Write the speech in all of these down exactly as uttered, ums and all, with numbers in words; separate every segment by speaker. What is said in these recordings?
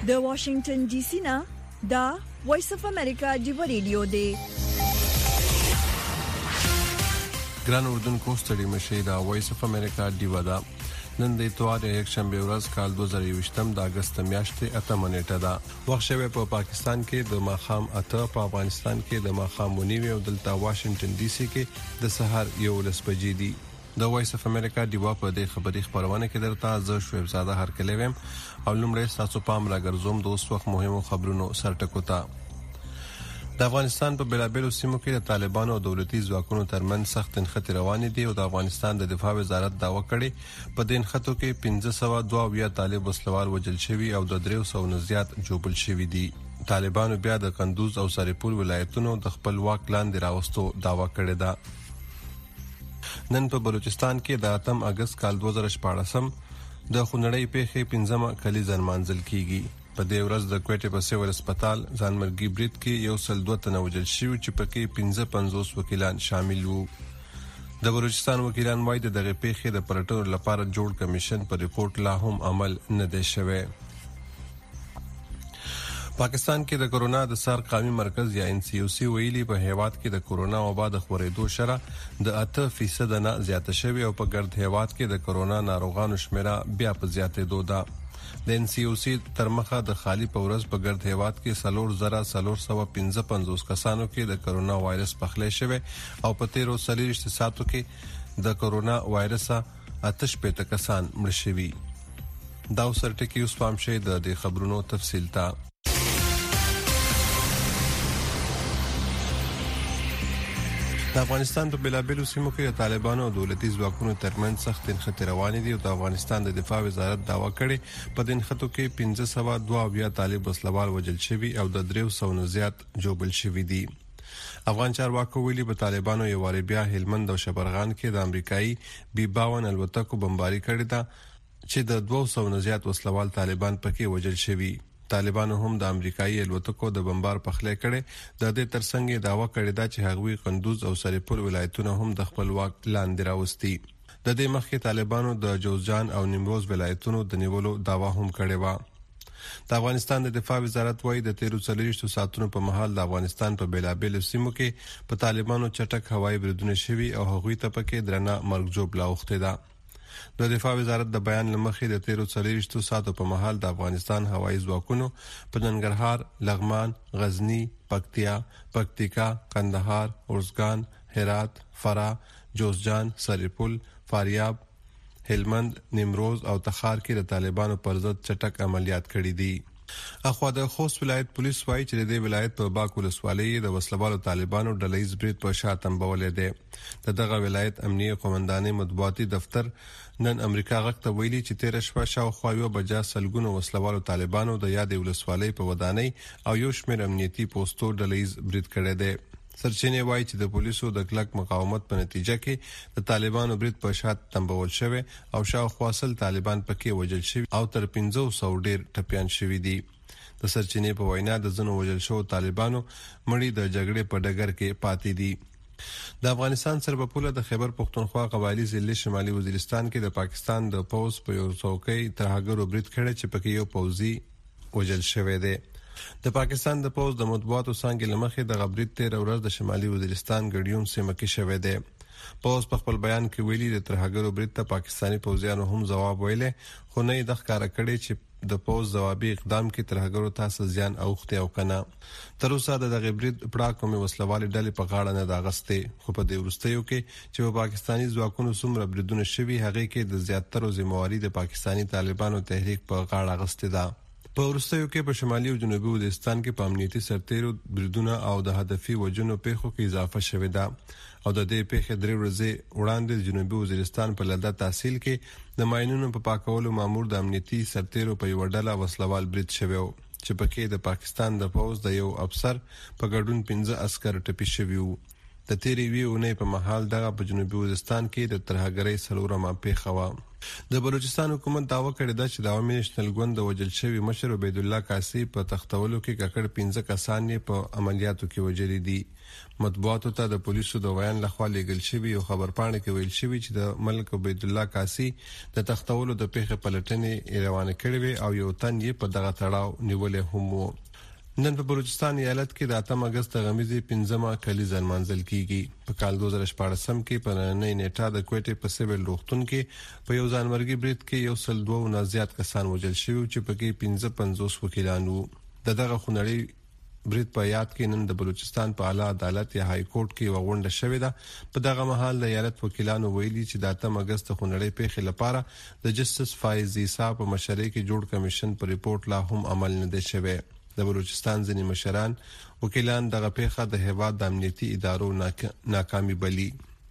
Speaker 1: د واشنگټن ډي سي نه دا وایس اف امریکا جیو ریډیو دی.
Speaker 2: ګران اردوونکو ستړي مشي دا وایس اف امریکا دیو دا نن د اتوار یک شنبه ورځ کال دوه زره یوویشتم د اگست میاشتې اتمه نیټه ده. وخت شوی په پاکستان کې د ماخام اته، په افغانستان کې د ماخام ونیوي او دلته واشنگټن ډي سي کې د سحر یو لس بجې دي. د وایس اف امریکا دیو په دې خبري خبرونه کې درته زه شویب زاده هر کله ویم او لمړی تاسو پام راګرځوم د اوس وخت مهمو خبرونو سرټکو ته. د افغانستان په بلابلو سیمو کې د طالبانو او دولتي ځواکونو ترمنځ سخت انخته روانې دي او د افغانستان د دفاع وزارت داوا کړې په دې انخته کې پنځه سوه دوه اویا طالب وسلوال وژل شوي او د درې سوو نه زیات جوړل شوي دي. طالبانو بیا د کندوز او سرپول ولایتونو د خپل واک لاندې راوستو داوا کړې ده. نن په بلوچستان کې د اتم اگست کال دوه زره شپاړسم د خونړۍ پیښې پنځمه کلیزه نمانځل کیږي. په دې ورځ د کوټې په سیول هسپتال ځانمرګي برید کې یو سل دوه تنه وژل شوي چې پکې پنځه پنځوس وکیلان شامل وو. د بلوچستان وکیلان وايي د دغه پیښې د پرټولو لپاره جوړ کمیشن په ریپورت لا هم عمل نه دی شوی. پاکستان کې د کورونا د سر قومي مرکز یا ان سی او سی ویلي په هیواد کې د کورونا وبا د خورېدو شرح د اته فیصد نه زیاته شوی او په ګرد هیواد کې د کورونا ناروغانو شمیره بیا په زیاتېدو ده. د ان سی او سی تر مخه د خالی په ورځ په ګرد هیواد کې سلور زره سلور سوه پنځه پنځوس کسانو کې د کورونا وایرس پخلی شوی او په تیرو څلوېښت ساعتو کې د کورونا وایرس اته شپېته کسان مړه شوي. دا اوس ټکی اوس پام شي د دې خبرونو تفصیل ته. د افغانستان په بلابلو سیمو کې د طالبانو او دولتي ځواکونو ترمنځ سخت انخته روانې دي او د افغانستان د دفاع وزارت داوا کړې په دې انخته کې پنځه سوه دوه اویا طالب وسلوال وژل شوي او د درې سوو نه زیات جوړل شوي دي. افغان چارواکو ویلي په طالبانو یو واري بیا هلمند او شبرغان کې د امریکایي بي باون الوتکو بمباري کړې ده چې د دوه سوو نه زیات وسلوال طالبان پکې وژل شوي. طالبانو هم د امریکایي الوتکو د بمبار پخلی کړي. د دې ترڅنګ داوا کړی دا چې هغوی قندوز او سرپول ولایتونه هم د خپل واک لاندې راوستي. د دې مخکې طالبانو د جوزجان او نیمروز ولایتونو د نیولو داوا هم کړې و. د افغانستان د دفاع وزارت وايي د تیرو څلوېښتو ساعتونو په مهال د افغانستان په بلابلو سیمو کې په طالبانو چټک هوایي بریدونه شوي او هغوی ته پکې درنه مرګ ژوبله اوښتې ده. د دفاع وزارت د بیان لمخې د تیرو څلوېښتو ساعتو په مهال د افغانستان هوایي ځواکونو په ننګرهار، لغمان، غزني، پکتیا، پکتیکا، کندهار، ارزګان، هرات، فراه، جوزجان، سرپول، فاریاب، هلمند، نیمروز او تخار کې د طالبانو پر ضد چټک عملیات کړي دي. اخوا د خوست ولایت پولیس وايي چې د دې ولایت په باک ولسوالۍ د وسلوالو طالبانو ډلهیز برید په شا تنبولې دی. د دغه ولایت امنیه قومندانۍ مطبوعاتي دفتر نن امریکا غږ ته ویلي چې تیر شپه شاوخوا یو بجا سلګونو وسلوالو طالبانو د یادې ولسوالۍ په ودانۍ او یو شمېر امنیتي پوسټو ډلهیز برید کړی دی. سرچینې وایي چې د پولیسو د کلک مقاومت په نتیجه کې د طالبانو برید په شا تنبول شوی او شاوخوا سل طالبان پکې وژل شوي او تر پنځه سوو ډیر ټپیان شوي دي. د سرچینې په وینا د ځینو وژل شوو طالبانو مړي د جګړې په ډګر کې پاتې دي. د افغانستان سربپوله د خیبر پختونخوا قبایلی ضلع شمالي وزیرستان کې د پاکستان د پوز په یو څوکۍ ترهګرو برید کړی چې پکې یو پوځي وژل شوی دی. د پاکستان د پوز د مطبوعاتو څانګې لمخې د غبرید تیر ورځ د شمالي وزیرستان ګډیوم سیمه کې شوی دی. پوز په خپل بیان کې ویلي د ترهګرو برید ته پاکستاني پوځیانو هم ځواب ویلې، خو نه یې د ښکاره کړی چې د پوز ځوابي اقدام کې ترهګرو تاسو زیان اوښتي او کنه. تر اوسه د دغه برید پړه کومې وسلوالې ډلې په غاړه نه ده اخیستې، خو په دې وروستیو کې چې په پاکستاني ځواکونو څومره بریدونه شوي هغې کې د زیاترو ذمهواري د پاکستاني طالبانو تحریک په غاړه اخیستې ده. په وروستیو کې په شمالي او جنوبي وزیرستان کې په امنیتي سرتیرو بریدونه او د هدفي وژنو پیښو کې اضافه شوې ده او د دې پیښې درې ورځې وړاندې د جنوبي وزیرستان په لده تحصیل کې د ماینونو په پاکولو مامور د امنیتي سرتیرو په یوه ډله وسلوال برید شوی و چې پکې د پاکستان د پوځ د یو افسر په ګډون پنځه عسکر ټپي شوي وو. د تیرې یوې اونۍ په مهال دغه په جنوبي وزیرستان کې د ترهګرۍ څلورمه پیښه وه. د بلوچستان حکومت داوا کړې ده چې د عوامي نېشنل ګوند د وژل شوي مشر عبید الله قاسی په تختولو کې ککړ پنځه کسان یې په عملیاتو کې وژلي دي. مطبوعاتو ته د پولیسو د ویان لخوا لیږل شوي یو خبرپاڼه کې ویل شوي چې د ملک عبید الله قاسی د تختولو د پیښې پلټنې روانه کړې وي او یو تن یې په دغه تړاو نیولې هم وو. نن په بلوچستان ایالت کې د اتم اگست غمیزې پنځمه کلیزه منځل کیږي. په کال دوه زره شپږ کې په نننۍ نیټه د کوټې په سیویل روغتون کې په یو ځانمرګي برید کې یو سل دوه نه زیات کسان وژل شوي چې پکې پنځه پنځوس وکیلان وو. د دغه خونړي برید په یاد کې نن د بلوچستان په اعلی عدالت یا های کورټ کې وغونډه شوې ده. په دغه مهال د ایالت وکیلانو ویلي چې د اتم اگست خونړي پیښې لپاره د جسټس فایز عیسی په مشرۍ کې جوړ کمیشن په ریپورت لا هم عمل نه دی شوی. د بلوچستان ځینې مشران وکیلان دغه پیښه د هیواد د امنیتي ادارو ناکامي بلي.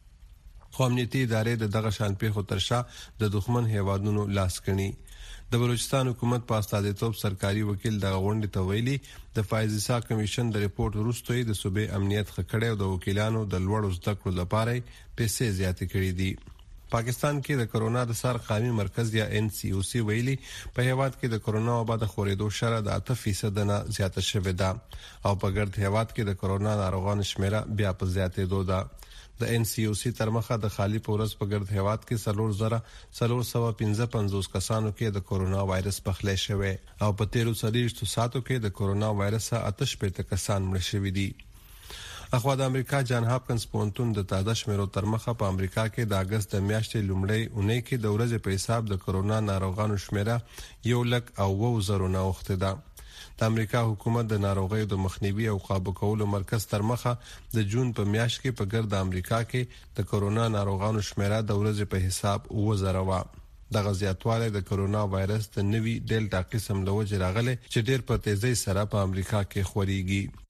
Speaker 2: خو امنیتي ادارې د دغه شان پیښو تر شا د دښمن هیوادونو لاس کړي. د بلوچستان حکومت په استازیتوب سرکاري وکیل دغه غونډې ته ویلي د فایز عیسی کمیشن د ریپورت وروسته د صوبې امنیت خکړې او د وکیلانو د لوړو زده کړو لپاره پیسې زیاتې کړې دي. پاکستان کې د کرونا د سر قامي مرکز یا ان سی او سی ویلي په هیواد کې د کرونا وبا د خورېدو شره د اته فیصد نه زیاته شوې ده او په ګرد هیواد کې د کرونا ناروغانو شمیره بیا په زیاتېدو ده. د ان سی او سی تر مخه د خالی پورس په ګرد هیواد کې څلور زره څلور سوه پنځه پنځوس کسانو کې د کرونا وایرس پخلی شوی او په تیرو څلوېښتو ساعتو کې د کرونا وایرس اته شپېته کسان مړه شوي دي. اخوا د امریکا جان هاپکنز پوهنتون د تازه شمیرو تر مخه په امریکا کې د اگست د میاشتې لومړۍ اونۍ کې د ورځې په حساب د کرونا ناروغانو شمیره یو لک او اوه زرو نه اوښتې ده. د امریکا حکومت د ناروغیو د مخنیوي او قابو کولو مرکز تر مخه د جون په میاشت کې په ګرد امریکا کې د کرونا ناروغانو شمیره د ورځې په حساب اوه زره وه. دغه زیاتوالی د کرونا وایرس د نوي ډیلټا قسم له وجې راغلی چې ډیر په تیزۍ سره په امریکا کې خورېږي.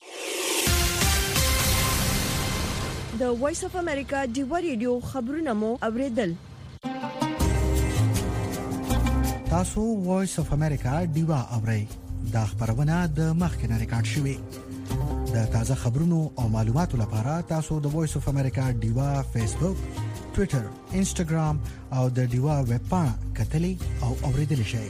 Speaker 1: د وایس اف امریکا ډیوا ریډیو خبرونه مو اوریدل.
Speaker 3: تاسو وایس اف امریکا ډیوا اورئ. دا خبرونه د مخکنه ریکارډ شوې. د تازه خبرونو او معلوماتو لپاره تاسو د وایس اف امریکا ډیوا فیسبوک، ټوئیټر، انسټاګرام او د ډیوا ویب پاڼه کتلی او اوریدل شئ.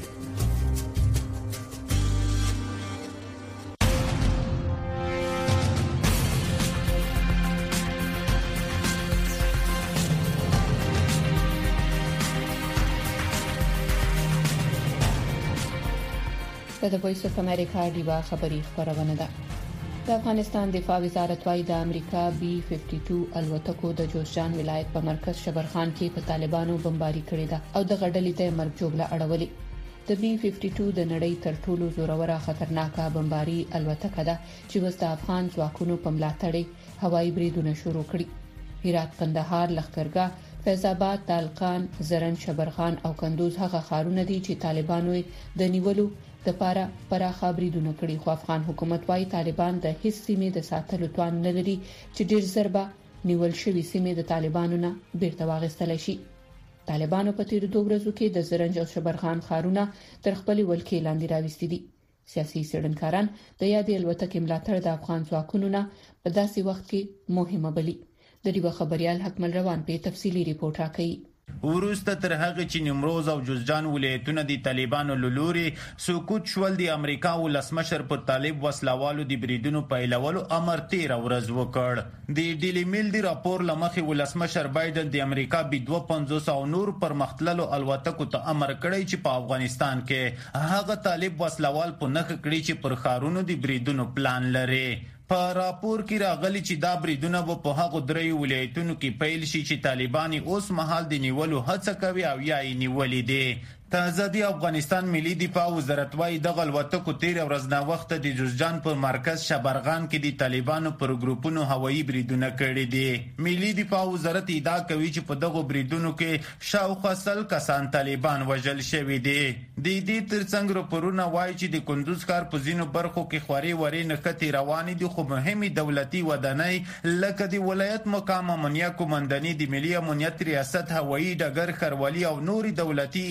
Speaker 4: د وایس اف امریکا ډیوا خبری خبرونه ده. د افغانستان دفاع وزارت وايي د امریکا بي ففټي ټو الوتکو د جوزجان ولایت په مرکز شبرخان کې په طالبانو بمباري کړې ده او د غډلې ته مرګ جوړه اړولې. د بي ففټي ټو د نړۍ تر ټولو زوروره خطرناکه بمباري الوتکه ده چې وسط افغان ځواکونو په ملاتړ هوایي بریدونه شروع کړي. هرات، کندهار، لښکرګاه، فیض آباد، تالقان، زرن، شبرخان او کندوز هغه ښارونه دي چې طالبانو د نیولو د پاره پراخه بریدونه کړي. خو افغان حکومت وايي طالبان د هیڅ سیمې د ساتلو توان نه لري چې ډیر ضربه نیول شوی سیمې د طالبانو نه بیرته واغستل شي. طالبانو په تیر دوه ورځو کې د زرنج او شبرخان ښارونه تر خپل ولکې لاندې راوستي دي. سیاسي څېړنکاران د یادې الوتکې ملاتړ د افغان ځواکونو نه په داسې وخت کې مهمه بلي. د ډیوا خبريال حکمل روان په تفصيلي ریپورت راکړي.
Speaker 5: ورسته تر هغه چې نیمروز او جوزجان ولایتونه د طالبانو لوري سقوط شول، د امریکا ولسمشر پر طالب وسلوالو د بریدونو پیلولو امر تیر ورځ وکړ. د ډیلی میل دی راپور لمخې ولسمشر بایدن د امریکا بي دوه پنځوس او نور پر مختللو الوتکو ته امر کړی چې په افغانستان کې هغه طالب وسلوال په نخ کړی چې پر خارونو د بریدونو پلان لري. په راپور کې راغلي چې دا بریدونه په هغو درې ولایتونو کې پیل شي چې طالبان اوس مهال د نیولو هڅه کوي او یا یې نیولې دي. تازه د افغانستان ملي دفاع وزارت وايي د الوتکو تیر ورځ نه وخت د جوزجان پر مرکز شبرغان کې د طالبانو پر ګروپونو هوایي بریدونه کړي دي. ملي دفاع وزارت ادعا کوي چې په دغه بریدونو کې شاوخوا سل کسان طالبان وژل شوي دي. د دې ترڅنګ راپورونه وايي چې د کندوز ښار په ځینو برخو کې خوري وري نښتې روانې دي، خو مهمې دولتي ودانۍ لکه د ولایت مقام امنیه قومنداني، د ملي امنیت ریاست، هوایي ډګر ښاروالي او نورې دولتي ادارې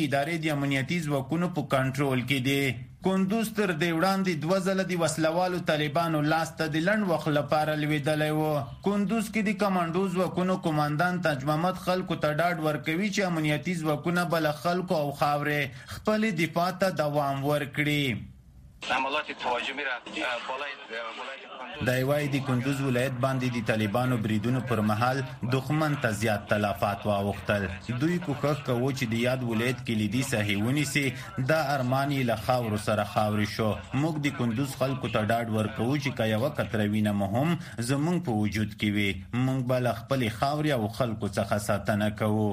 Speaker 5: د امنیتي ځواکونو په کنټرول کې دي. کندوز تر دې وړاندې دوه ځله د وسلوالو طالبانو لاس ته د لنډ وخت لپاره لوېدلی و. کندوز کې د کمانډو ځواکونو کمانډان تاج محمد خلکو ته ډاډ ورکوي چې امنیتي ځواکونه به له خلکو او خاورې خپلې دفاع ته دوام ورکړي.
Speaker 6: عملیات تهاجمی را بالای ولایت
Speaker 5: د ایوای د کندوز ولایت باندې د طالبانو بریدونو پر مهال دښمن ته زیات تلفات واوښتل. دوی کوښښ کوي چې د یاد ولایت کلیدي ساحې ونیسي. دا ارمان یې له خاورو سره خاورې شو. موږ د کندوز خلکو ته ډاډ ورکوو چې که یوه قطره وینه مو هم زموږ په وجود کې وي، موږ به له خپلې خاورې او خلکو څخه ساتنه کوو.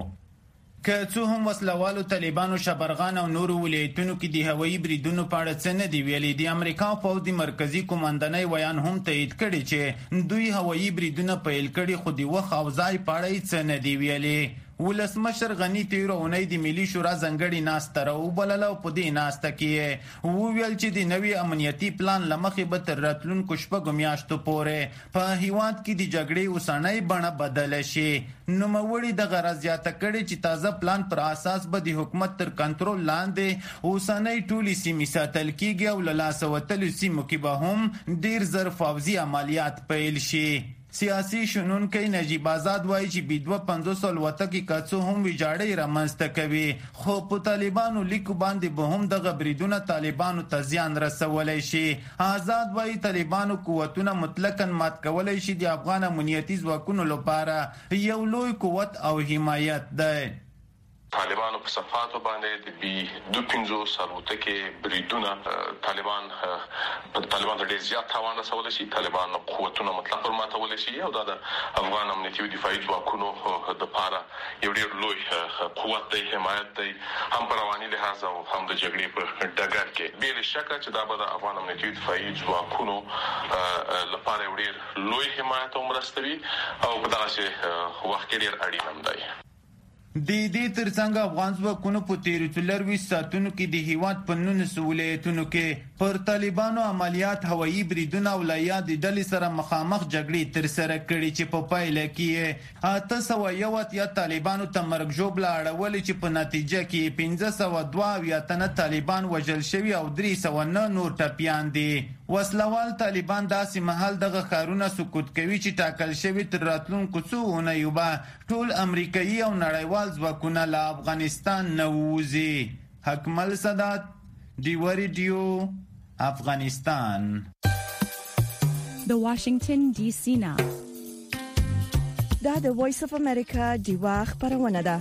Speaker 5: که څو هم وسلوالو طالبانو شبرغان او نورو ولایتونو کې د هوایي بریدونو په اړه څه نه دي ویلي، د امریکا پوځ د مرکزي قوماندانۍ ویان هم تایید کړی چې دوی هوایي بریدونه پیل کړي، خو د وخت او ځای په اړه یې څه نه دي ویلي. ولسمشر غنی تیره اونۍ د ملي شورا ځانګړې ناسته راوبلله او په دې ناسته کې یې وویل چې د نوي امنیتي پلان له مخې به تر راتلونکو شپږو میاشتو پورې په هیواد کې د جګړې اوسنۍ بڼه بدله شي. نوموړي دغه راز زیاته کړې چې تازه پلان پر اساس به د حکومت تر کنټرول لاندې اوسنۍ ټولې سیمې ساتل کیږي او له لاسه وتلو سیمو کې به هم ډیر زر پوځي عملیات پیل شي. سیاسي شنونکی نجیب آزاد وایي چې بي دوه پنځوس الوتکې که څه هم ویجاړۍ رامنځته کوي، خو په طالبانو لیکو باندې به هم دغه بریدونه طالبانو ته زیان رسولی شي. آزاد وایي طالبانو قوتونه مطلقاً مات کولی شي. د افغان امنیتي ځواکونو لپاره یو لوی قوت او حمایت دی.
Speaker 7: طالبانو په صفاتو باندې د بي دوه پنځوس الوتکې بریدونه طالبان طالبان ته ډیر زیات تاوان رسولی شي. طالبان قوتونه مطلق ورماتولی شي او دا د افغان امنیتي او دفاعي ځواکونو دپاره یو ډیر لوی قوت دی، حمایت دی، هم په رواني لحاظ او هم د جګړې په ډګر کې. بې شکه چې دا به د افغان امنیتي او دفاعي ځواکونو لپاره یو ډیر لوی حمایت او مرسته وي او په دغسې وخت کې ډیر اړین هم دی.
Speaker 5: د دې ترڅنګ افغان ځواکونو په تیرو څلورویشت ساعتونو کې د هیواد په نولسو ولایتونو کې پر طالبانو عملیات، هوایي بریدونه او له یادې ډلې سره مخامخ جګړې ترسره کړي چې په پایله کې اته سوه یو اتیا طالبانو ته مرګ ژوبله اړولې چې په نتیجه کې پنځه سوه دوه اویا تنه طالبان وژل شوي او درې سوه نه نور ټپیان دي. وسلوال طالبان داسې مهال دغه ښارونه سقوط کوي چې ټاکل شوي تر راتلونکو څو اونیو به ټول امریکایي او نړیوال ځواکونه له افغانستان نه ووځي. حکمل سادات، ډیوه ریډیو، افغانستان.
Speaker 1: د واشنگټن ډي سي نه دا د وایس اف امریکا ډیوه خبرونه ده.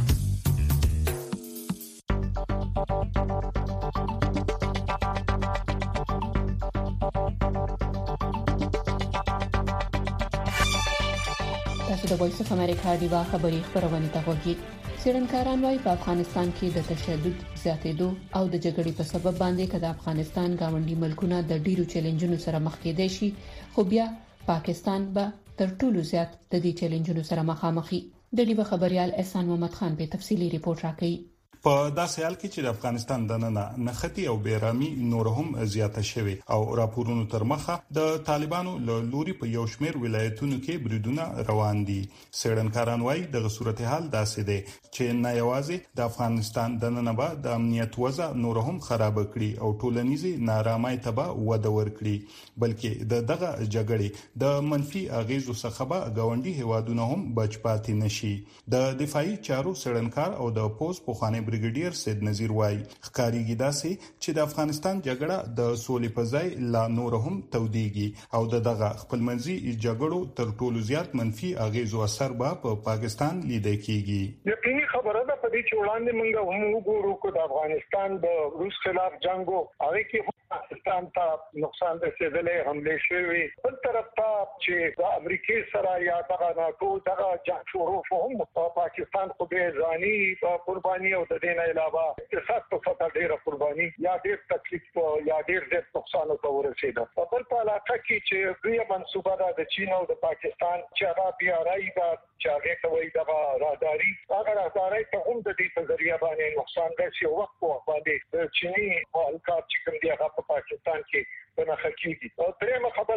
Speaker 4: تاسو د وایس اف امریکا ډیوه خبري خبرونه ته وګورئ. څېړنکاران وايي په افغانستان کې د تشدد زیاتېدو او د جګړې په سبب باندې کله افغانستان گاونډي ملکونه د ډیرو چیلنجونو سره مخ کېدای شي، خو بیا پاکستان به تر ټولو زیات د دې چیلنجونو سره مخامخ وي. د ډیوه خبريال احسان محمد خان په تفصیلی ریپورت راکړي.
Speaker 8: په داسې حال کې چې د افغانستان دننه نختی او بیرامي نور هم زیاته شوه او راپورونو تر مخه د طالبانو له لوري په یو شمېر ولایتونو کې بریدونه روان دي. څېړنکاران وايي د صورتحال داسې دی چې نه یوازې د افغانستان دننه به د امنیت وضع نور هم خراب کړي او ټولنیزي نارامۍ ته به وده ورکړي، بلکې د دغه جګړې د منفي اغیزو څخه به گاونډي هیوادونه هم بچ پاتې نشي. د دفاعي چارو څېړنکار او د پوز پوخانه بریګیډیر سید نذیر وای ښکاریږي داسې چې د افغانستان جګړه د سولې په ځای لا نور هم توديږي او دغه خپلمنځي جګړو تر ټولو زیات منفي اغیزو اثر به په پاکستان لیدل کیږي.
Speaker 9: یقیني خبره ده په دې چې وړاندې موږ هم وګورو چې د افغانستان د روس خلاف جنگو هغه کې پاکستان ته نقصان رسیدلې حمله شوې، بل طرف ته چې د امریکای سره یا دغه ناتو دغه جنگ شروع هم پاکستان خو به ځاني قرباني او د دې نه علاوه اقتصاد په سطح ډېره قرباني یا ډېر تکلیف یا ډېر ډېر نقصان ته ورسېده. په بل په علاقه کې چې دوی منسوبه ده د چین او د پاکستان چې هغه بیا راي ده چې هغه کوي دغه راداري هغه راداري ته هم د دې په ذریعہ باندې نقصان رسي او وخت په باندې د چیني حالات چې کوم دی هغه په پاکستان کې په نخښيږي. او درېمه خبره دا ده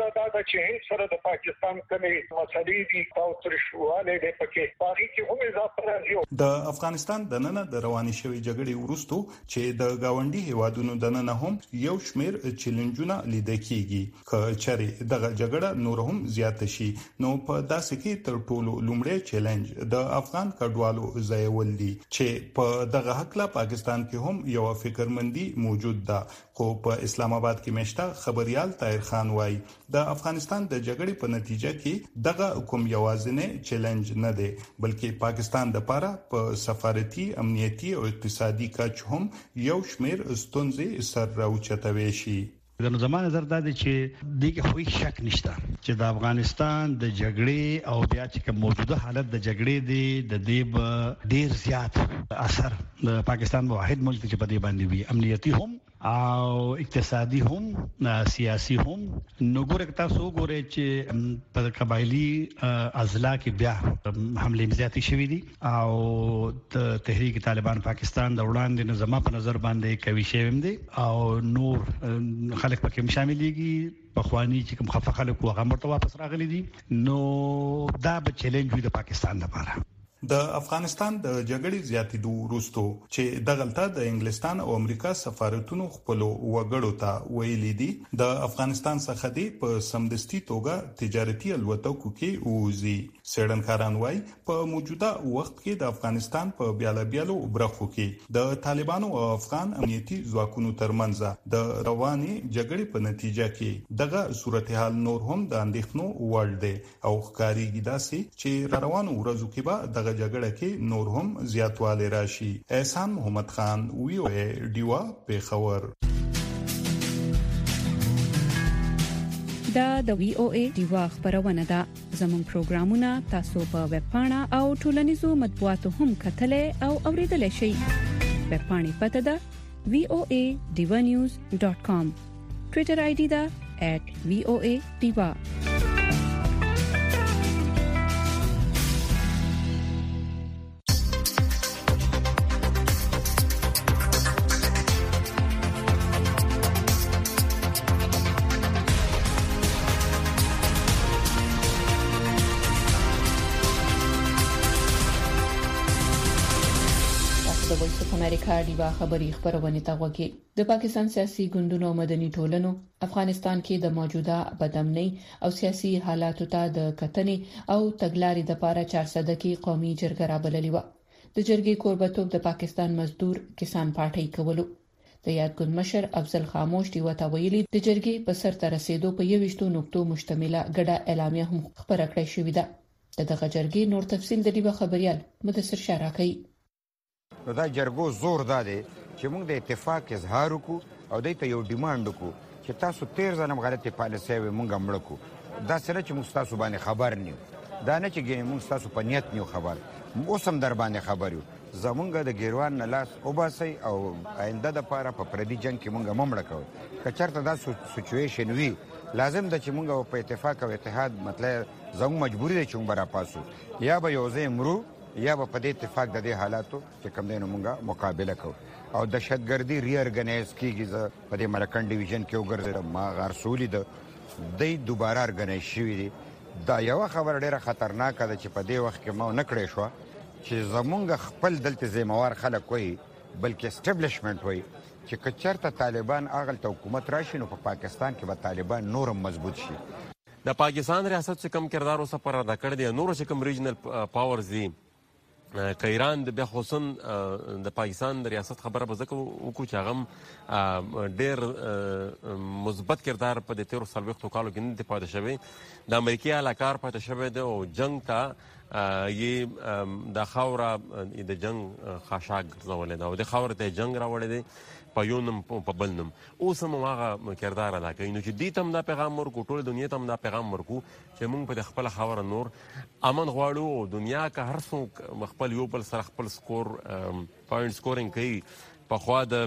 Speaker 9: چې سره د پاکستان کله مسلې دي او ترشواله د پکې باقي کې هم اضافه راځي.
Speaker 8: د افغانستان د نن د رواني شوی جګړې وروسته چې د گاونډي هیوادونو د نن هم یو شمیر چیلنجونه لیدل کیږي چې چېرې دغه جګړه نور هم زیات شي نو په داسې کې تر ټولو لومړی چیلنج د افغان کډوالو ځایول دي چې په دغه حق لا پاکستان کې هم یو فکرمندي موجود ده. خو په اسلام آباد کې مشته خبريال طاهر خان وایي د افغانستان د جګړې په نتیجه کې دغه کوم یوازینی چیلنج نه دی بلکې پاکستان د لپاره په سفارتي امنیتي او اقتصادي کچ هم یو شمیر ستونزې سر راوچتوي شي.
Speaker 10: د زمان نظر دا دی چې دغه خو شک نشته چې د افغانستان د جګړې او بیا چې موجوده حالت د جګړې دی د دې ډیر زیات اثر د پاکستان واحد ملک چې په دې باندې وي امنیتي هم او اقتصادي هم سیاسي هم. نو ګورې تاسو ګورې چې په قبایلی اضلاع کې بیا حمله زیاتې شوې دي او د تحریک طالبان پاکستان د وړاندې نظام په نظر باندې کوي شوم دي او نور خلک پکې شاملېږي په خواني چې کوم خفه خلک وغه مرته واپس راغلي دي. نو دا به چیلنج وي د پاکستان لپاره.
Speaker 8: د افغانستان د جګړې زیاتېدو وروسته چې دغلطه د انګلستان او امریکا سفارتونو خپل وګړو ته ویلي دي د افغانستان څخه دی په سمدستي توګه تجارتي الوتکو کې اوزي. سړنکاران وایي په موجوده وخت کې د افغانستان په بیلابیلو برخو کې د طالبانو او افغان امنیتي ځواکونو ترمنځ د رواني جګړې په نتیجه کې دغه صورتحال نور هم د اندېښنو وړ دی او ښکارېږي داسې چې روانو ورځو کې به دغه جګړه کې نور هم زیاتوالی راشي. احسان محمد خان وی او ای ډیوا پیښور.
Speaker 1: دا د وی او ای ډیوا خبرونه ده. زموږ پروګرامونه تاسو په ویب پاڼه او ټولنیزو مطبوعاتو هم کتلای او اوریدلای شئ. ویب پاڼې پته ده وی او ای ډیوا نیوز ډاٹ کام. ټوئیټر آی ډی ده ایٹ وی او ای ډیوا.
Speaker 4: امریکا ډیوا خبری خبرونه تا وګي. د پاکستان سیاسي ګوندونو مدني ټولنو افغانستان کې د موجوده بدامنۍ او سیاسي حالاتو ته د کتنې او تګلارې د لپاره چهار سده کې قومي جرګه رابللې و. د جرګې کوربتوب د پاکستان مزدور کسان پارټي کولو. د یاد ګوند مشر افضل خاموش دی وته ویلي د جرګې په سر تر رسیدو په یوشتو نقطو مشتمله ګډه اعلامیه هم خبره کړې شوې ده. دغه جرګې نور تفصیل د ډیوا خبريال مدثر شارکای.
Speaker 11: نو دا جرګو زور داده چې موږ د اتفاق اظهار وکړو او د ته یو ډیماند وکړو چې تاسو تیر ځنم غلطه پالیسي و موږ امړ کو. دا سره چې موږ تاسو باندې خبر نیو دا نه چې ګینه موږ تاسو په نیت نیو خبر اوسم در باندې خبر یو زمونږ د ګیروان نه لاس او باسي او آینده د پاره په پردي جنگ کې موږ ممړ کوو. کچرته دا سچويشن وی لازم د چې موږ په اتفاق او اتحاد مطلب زموږ مجبوری دی چې موږ را پاسو یا به یو ځای مرو یا په دې اتفاق د دې حالاتو چې کوم دینه مونږه مقابله کوو او دهشتګردي ری ارګنایز کیږي. په دې ملکن ډیویژن کې وګرځي ما غرسولې ده د دوباره ارګنایز شوی دی. دا یو خبر ډیره خطرناکه ده چې په دې وخت کې ما نکړې شو چې زمونږ خپل دلته زموار خلک وي بلکې اسټابلیشمنت وي چې کچرته طالبان اغل ته حکومت راشي نو په پا پاکستان کې به طالبان نورم مضبوط شي.
Speaker 12: د پاکستان ریاست څخه کم کردار اوسه پر ادا کړی دی نور چې کوم ریجنل پاورز دي که ایران د بیا خصوصا د پاکستان د ریاست خبره به ځکه وکړو چې هغه ډېر مثبت کردار په د تیرو څلوېښتو کالو کې نه دی پاتې شوی. د امریکې علاقار پاتې شوی دی او جنګ ته یې دا خاوره د جنګ خاشاک ګرځولې ده او د خاورې ته جنګ راوړی دی په یو نوم په بل نوم. اوس هم هغه کردار ادا کوي. نو چې دې ته هم دا پیغام ورکړو ټولې دنیا ته هم دا پیغام ورکړو چې موږ په خپله خاوره نور امن غواړو او دنیا که هر څوک خپل یو بل سره خپل سکور پوینټ سکورینګ کوي. پخوا د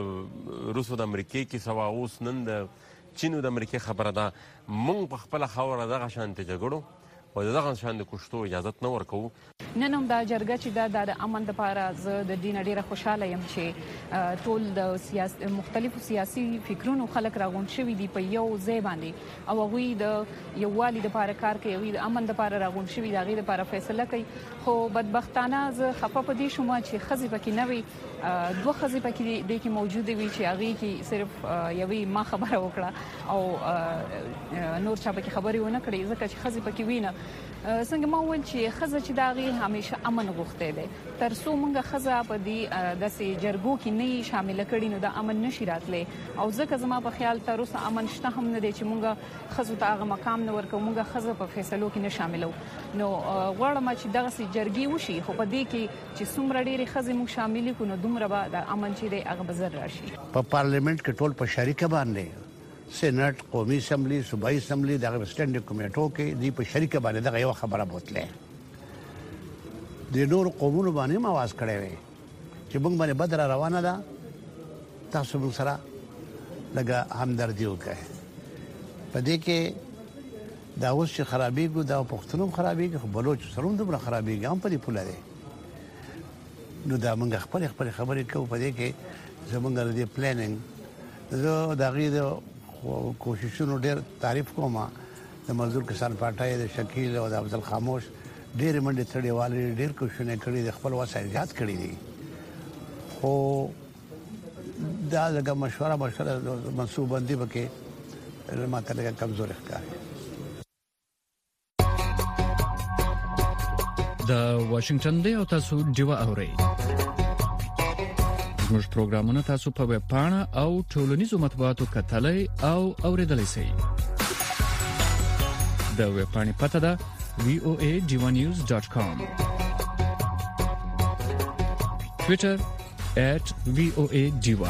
Speaker 12: روسو د امریکې کې سوا اوس نن د چین او د امریکې خبره ده موږ په خپله خاوره دغه شانتې جګړو او دغه شان د کوشتو اجازه نه ورکو.
Speaker 1: نن هم دا جرګه چې دا د امن لپاره زه د دین ډیره خوشاله یم چې ټول د سیاست مختلفو سیاسي فکرونو خلک راغون شوي دي په یو ځای باندې او هغه د یووالي لپاره کار کوي، د امن لپاره راغون شوي د هغه لپاره فیصله کوي. خو بدبختانه زه خفه پدې شوم چې خزي پکې نه وي، دوه خزي پکې د کې موجود وي چې هغه کې صرف یوې ما خبره وکړه او نور چا پکې خبرې ونه کړې، ځکه چې خزي پکې وینه څنګه ما ویل چې خزه چې داغي همیشه امن غوښته دي. تر څو مونږه خزه په دې د سي جرګو کې نه شامل کړي نو د امن نشي راتلی، او ځکه زما په خیال تر اوسه امن شته هم نه دي چې مونږه خزو ته هغه مقام نه ورکو، مونږه خزه په فیصلو کې نه شاملو. نو غواړم چې دغه سي جرګي وشي، خو په دې کې چې څومره ډېری خزه مونږ شامل کړو نو دومره به د امن چې دی هغه بزر راشي.
Speaker 13: په پارلیمنت کې ټول په شریک باندې سېنات، قومي اسمبلی، صوبایي اسمبلی دغه سټینډینګ کمیټو کې دی په شریک باندې دغه یو خبره بوتله د نور قومونو باندې ما आवाज کړی وي چې موږ باندې بدر روانه ده، تاسو موږ سره لګه همدردي وکړئ. په دې کې دا اوس چې خرابېږي دا پښتنو خرابېږي، خو بلوچ سره هم دومره خرابېږي هم په دې پوله دی. نو دا موږ خپل خپل خبرې کوو. په دې کې زموږ د پلانینګ زه د غي د کوششونو ډېر تعریف کوم. د مزدور کسان پارټای د شکیل او د افضل خاموش ډېر منډه تړي والي ډېر کوششونه کړي، د خپل وسایل زیات کړي دي. خو دا دغه مشوره مشوره منصوبندي وکړي ماته لږه کمزوري ښکاري.
Speaker 14: د واشنگټن دی او تاسو دیوا اورئ. زموږ پروګرامونه تاسو په ویب پاڼه او ټولنیزو مطبوعاتو کتلای او اوریدلای شئ. د ویب پاڼې پته ده وی او ای ډیوا نیوز ډاټ کام، ټویټر ایٹ وی او ای ډیوا.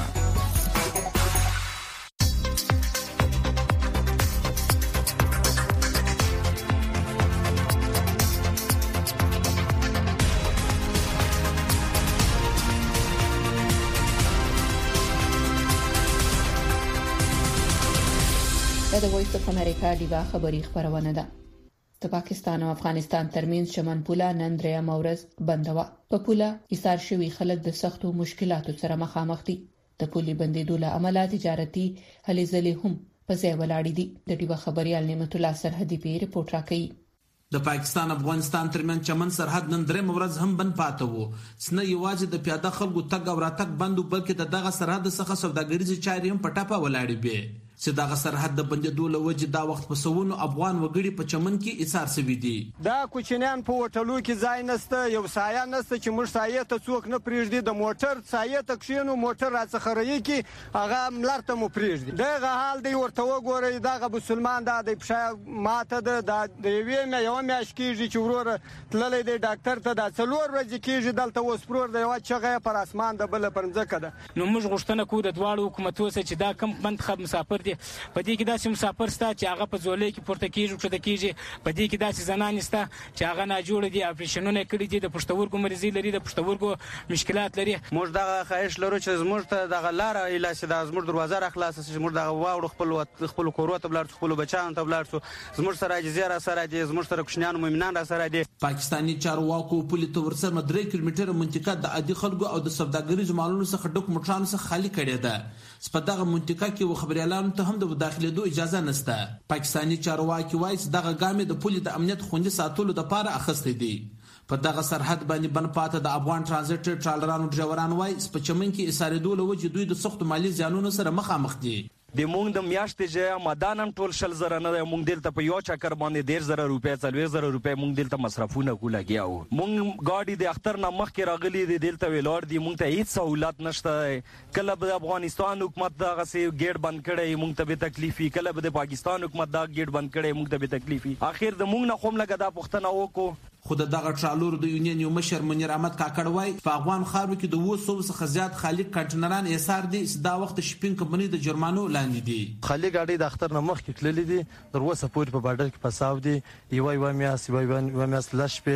Speaker 4: د وایس اف امریکا دیوا خبری خبرونه ده. د پاکستان او افغانستان ترمنځ شمن پوله نن درېیم ورځ بندوه. په پوله ایثار شوي خلک د سختو مشکلاتو سره مخامخ دي. د پولي بندیدو له امله تجارتي هلې ځلې هم په ځای ولاړې دي. د دیوا خبريال نعمت الله سرحدي پی رپورټ راکوي.
Speaker 15: د پاکستان افغانستان ترمن چمن سرحد نن درېم ورځ هم بند پاتې وو. سنه یوازې د پیاده خلکو تګ او راتګ بند، بلکې د دغه سرحد څخه سوداګریزي چارې هم په ټاپه ولاړې وي. چې دغه سرحد د بندیدو له وجې دا وخت په سوونو افغان وګړي په چمن کې ایثار شوي دي.
Speaker 16: دا کوچنیان په هوټلو کې ځای نشته، یو سایه نشته چې موږ سایه ته څوک نه پریږدي. د موټر سایه ته کښینو، موټر راڅخه رایي کې هغه ملر ته مو پریږدي. دغه حال دی ورته وګورئ. دغه مسلمان دا د پښه ماته ده، د یوې مې یو میاشت کېږي چې وروره تللی دی ډاکټر ته. دا څلور ورځې کېږي دلته اوس پرور دی، یوه چغه پر اسمان ده، بله پر ځمکه ده.
Speaker 17: نو موږ غوښتنه کوو د دواړو حکومتونو څخه چې دا کم منتخب مسافر دي، په دې کې داسې مسافر ستا چې هغه په زولې کې پورته کېږي کښته کېږي، په دې کې داسې زنانې ستا چې هغه ناجوړه دي، اپریشنونه یې کړي دي، د پښتورګو مریضي لري، د پښتورګو مشکلات لري.
Speaker 16: موږ دغه خواهش لرو چې زموږ ته دغه لاره ایله شي، د زموږ دروازه راخلاصه شي، موږ دغه واوړو خپل خپل کورو ته ولاړ شو، خپل بچیانو ته ولاړ شو. زموږ سره عاجزي را سره دي، زموږ سره کوچنیان مؤمنان را سره دي.
Speaker 15: پاکستاني چارواکو پولي ته ورسره درې کیلومتره منطقه د عادي خلکو او د سوداګریزو مالونو څخه ډک موټرانو څخه خالی کړې ده. په دغه منطقه کې و خبريالانو ته هم د داخليدو اجازه نشته. پاکستاني چارواکي وایي دغه ګامې د پولي د امنیت خوندي ساتلو لپاره اخیستې دي. په دغه سرحد باندې بن پاته د افغان ترانزیت ټرالرانو ډرایوران وایي په چمن کې ایثارېدو له وجې دوی د سختو مالي زیانونو سره مخامخ دي.
Speaker 16: د مونږ د میاشتې چې مدانم ټول شل زره نه دی، مونږ دلته په یو چکر باندې ډېر زره روپۍ څلوېښت زره روپۍ مونږ دلته مصرفونه کو لګیا وو. مونږ ګاډي د اختر نه مخکې راغلي دي، دلته ولاړ دي، مونږ ته هیڅ سہولت نشته. کله به د افغانستان حکومت دغسې ګیټ بند کړی مونږ ته به تکلیف وي، کله به د پاکستان حکومت دا ګیټ بند کړی مونږ ته به تکلیف وي. اخر د مونږ نه خو هم لږه دا پوښتنه وکړو.
Speaker 15: خو د دغه ټرالور د یونین یو مشر منیر احمد کاکړ وایي په افغان خاورو کې د اووه سوو څخه زیات خالي کنټینران ایثار دي چې دا وخت شپین کمپنۍ د جرمانو لاندې دي.
Speaker 16: خالي ګاډي د اختر نه مخکې تللي دي، تر اوسه پورې په باډر کې پساو دي. یوه یوه میاشت یوه یوه میاشت لس شپې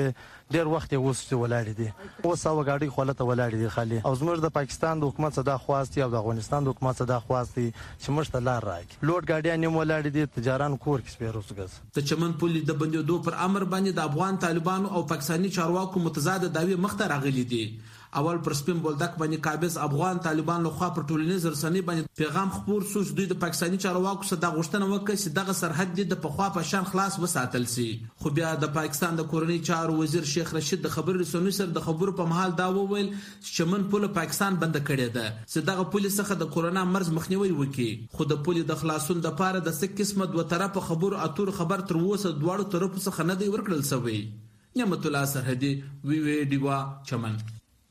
Speaker 18: ډېر وخت یې اوس ولاړې دي اوس او غاډي خولته ولاړې دي خالي او زموږ د پاکستان د حکومت صدا خواستي او د افغانستان د حکومت صدا خواستي چې موږ ته لار راکړي لوډ غاډیان یې ولاړې دي تجاران کور کې سپیروسګز
Speaker 15: د چمن پل د بندیدو پر امر باندې د افغان طالبانو او پاکستاني چارواکو متضاد دعوی مخته راغلي دي اول پر سپین بولدک باندې قابض افغان طالبان له خوا پر ټولنیز رسنۍ باندې پیغام خپور شو چې دوی د پاکستاني چارواکو څخه د غوښتنه وکړي چې دغه سرحد د پخوا په شان خلاص وساتل شي خو بیا د پاکستان د کورنۍ چارو وزیر شیخ رشید د خبري رسنۍ سره د خبرو په محل دا وویل چې چمن پل پاکستان بند کړی ده چې دغه پل څخه د کورونا مرز مخنیوي وکړي خو د پل د خلاصون د پاره د څه قسمه دوه طرفه خبرو اتور خبر تر اوسه دواړو طرفو څخه نه دی ورکړل شوی نعمت الله سرحدي وی وی ډیوا چمن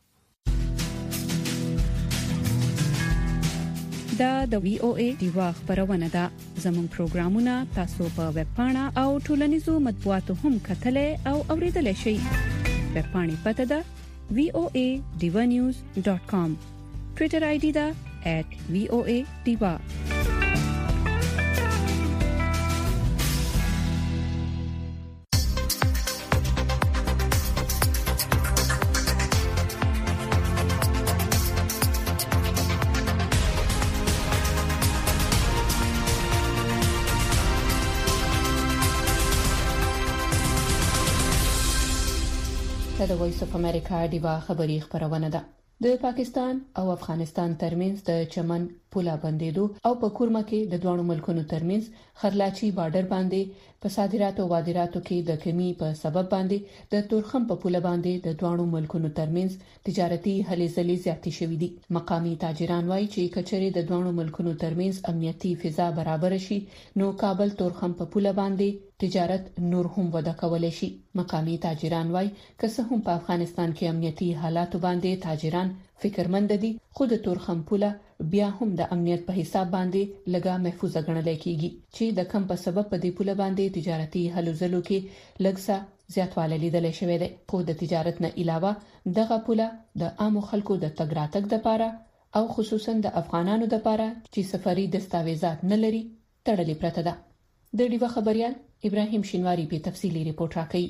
Speaker 1: دا د وی او ای دیوا خبرونه ده زموږ پروګرامونه تاسو په ویب پاڼه او ټولنیزو مطبوعاتو هم کتلای او اوریدلای شئ ویب پاڼې پته ده وی او ای دیوا نیوز ډاٹ کام ټوئیټر آی ډی ده ایٹ وی او ای دیوا د وایس اف امریکا دیوا خبری خبرونه ده د پاکستان او افغانستان ترمنځ د چمن پوله بندیدو او په کورمه کې د دوه ملکونو ترمنځ خرلاچی بارډر باندې په صادراتو او وارداتو کې د کمی په سبب باندې د تورخم په پوله باندې د دوه ملکونو ترمنځ تجارتي هلې ځلې زیاتې شوې دي مقامي تاجران وایي چې کچري د دوه ملکونو ترمنځ امنیتي فضا برابر شي نو کابل تورخم په پوله باندې تجارت نور هم وده کولای شي مقامي تاجران وایي که څه هم په افغانستان کې امنیتي حالات باندې تاجران فکرمند دي خو د تورخم پوله بیا هم د امنیت په حساب باندې لګا محفوظه ګڼل کیږي چې د کم په سبب په دې پوله باندې تجارتي هلو ځلو کې لږه زیاتوالی لیدل شوی دی خو د تجارت نه علاوه دغه پوله د عام خلکو د تګ راتګ لپاره او خصوصا د افغانانو لپاره چې سفري دستاویزات نه لري تړلې پرته ده د ډیوه خبريال ابراهیم شینواری په تفصیلی ریپورت راکړي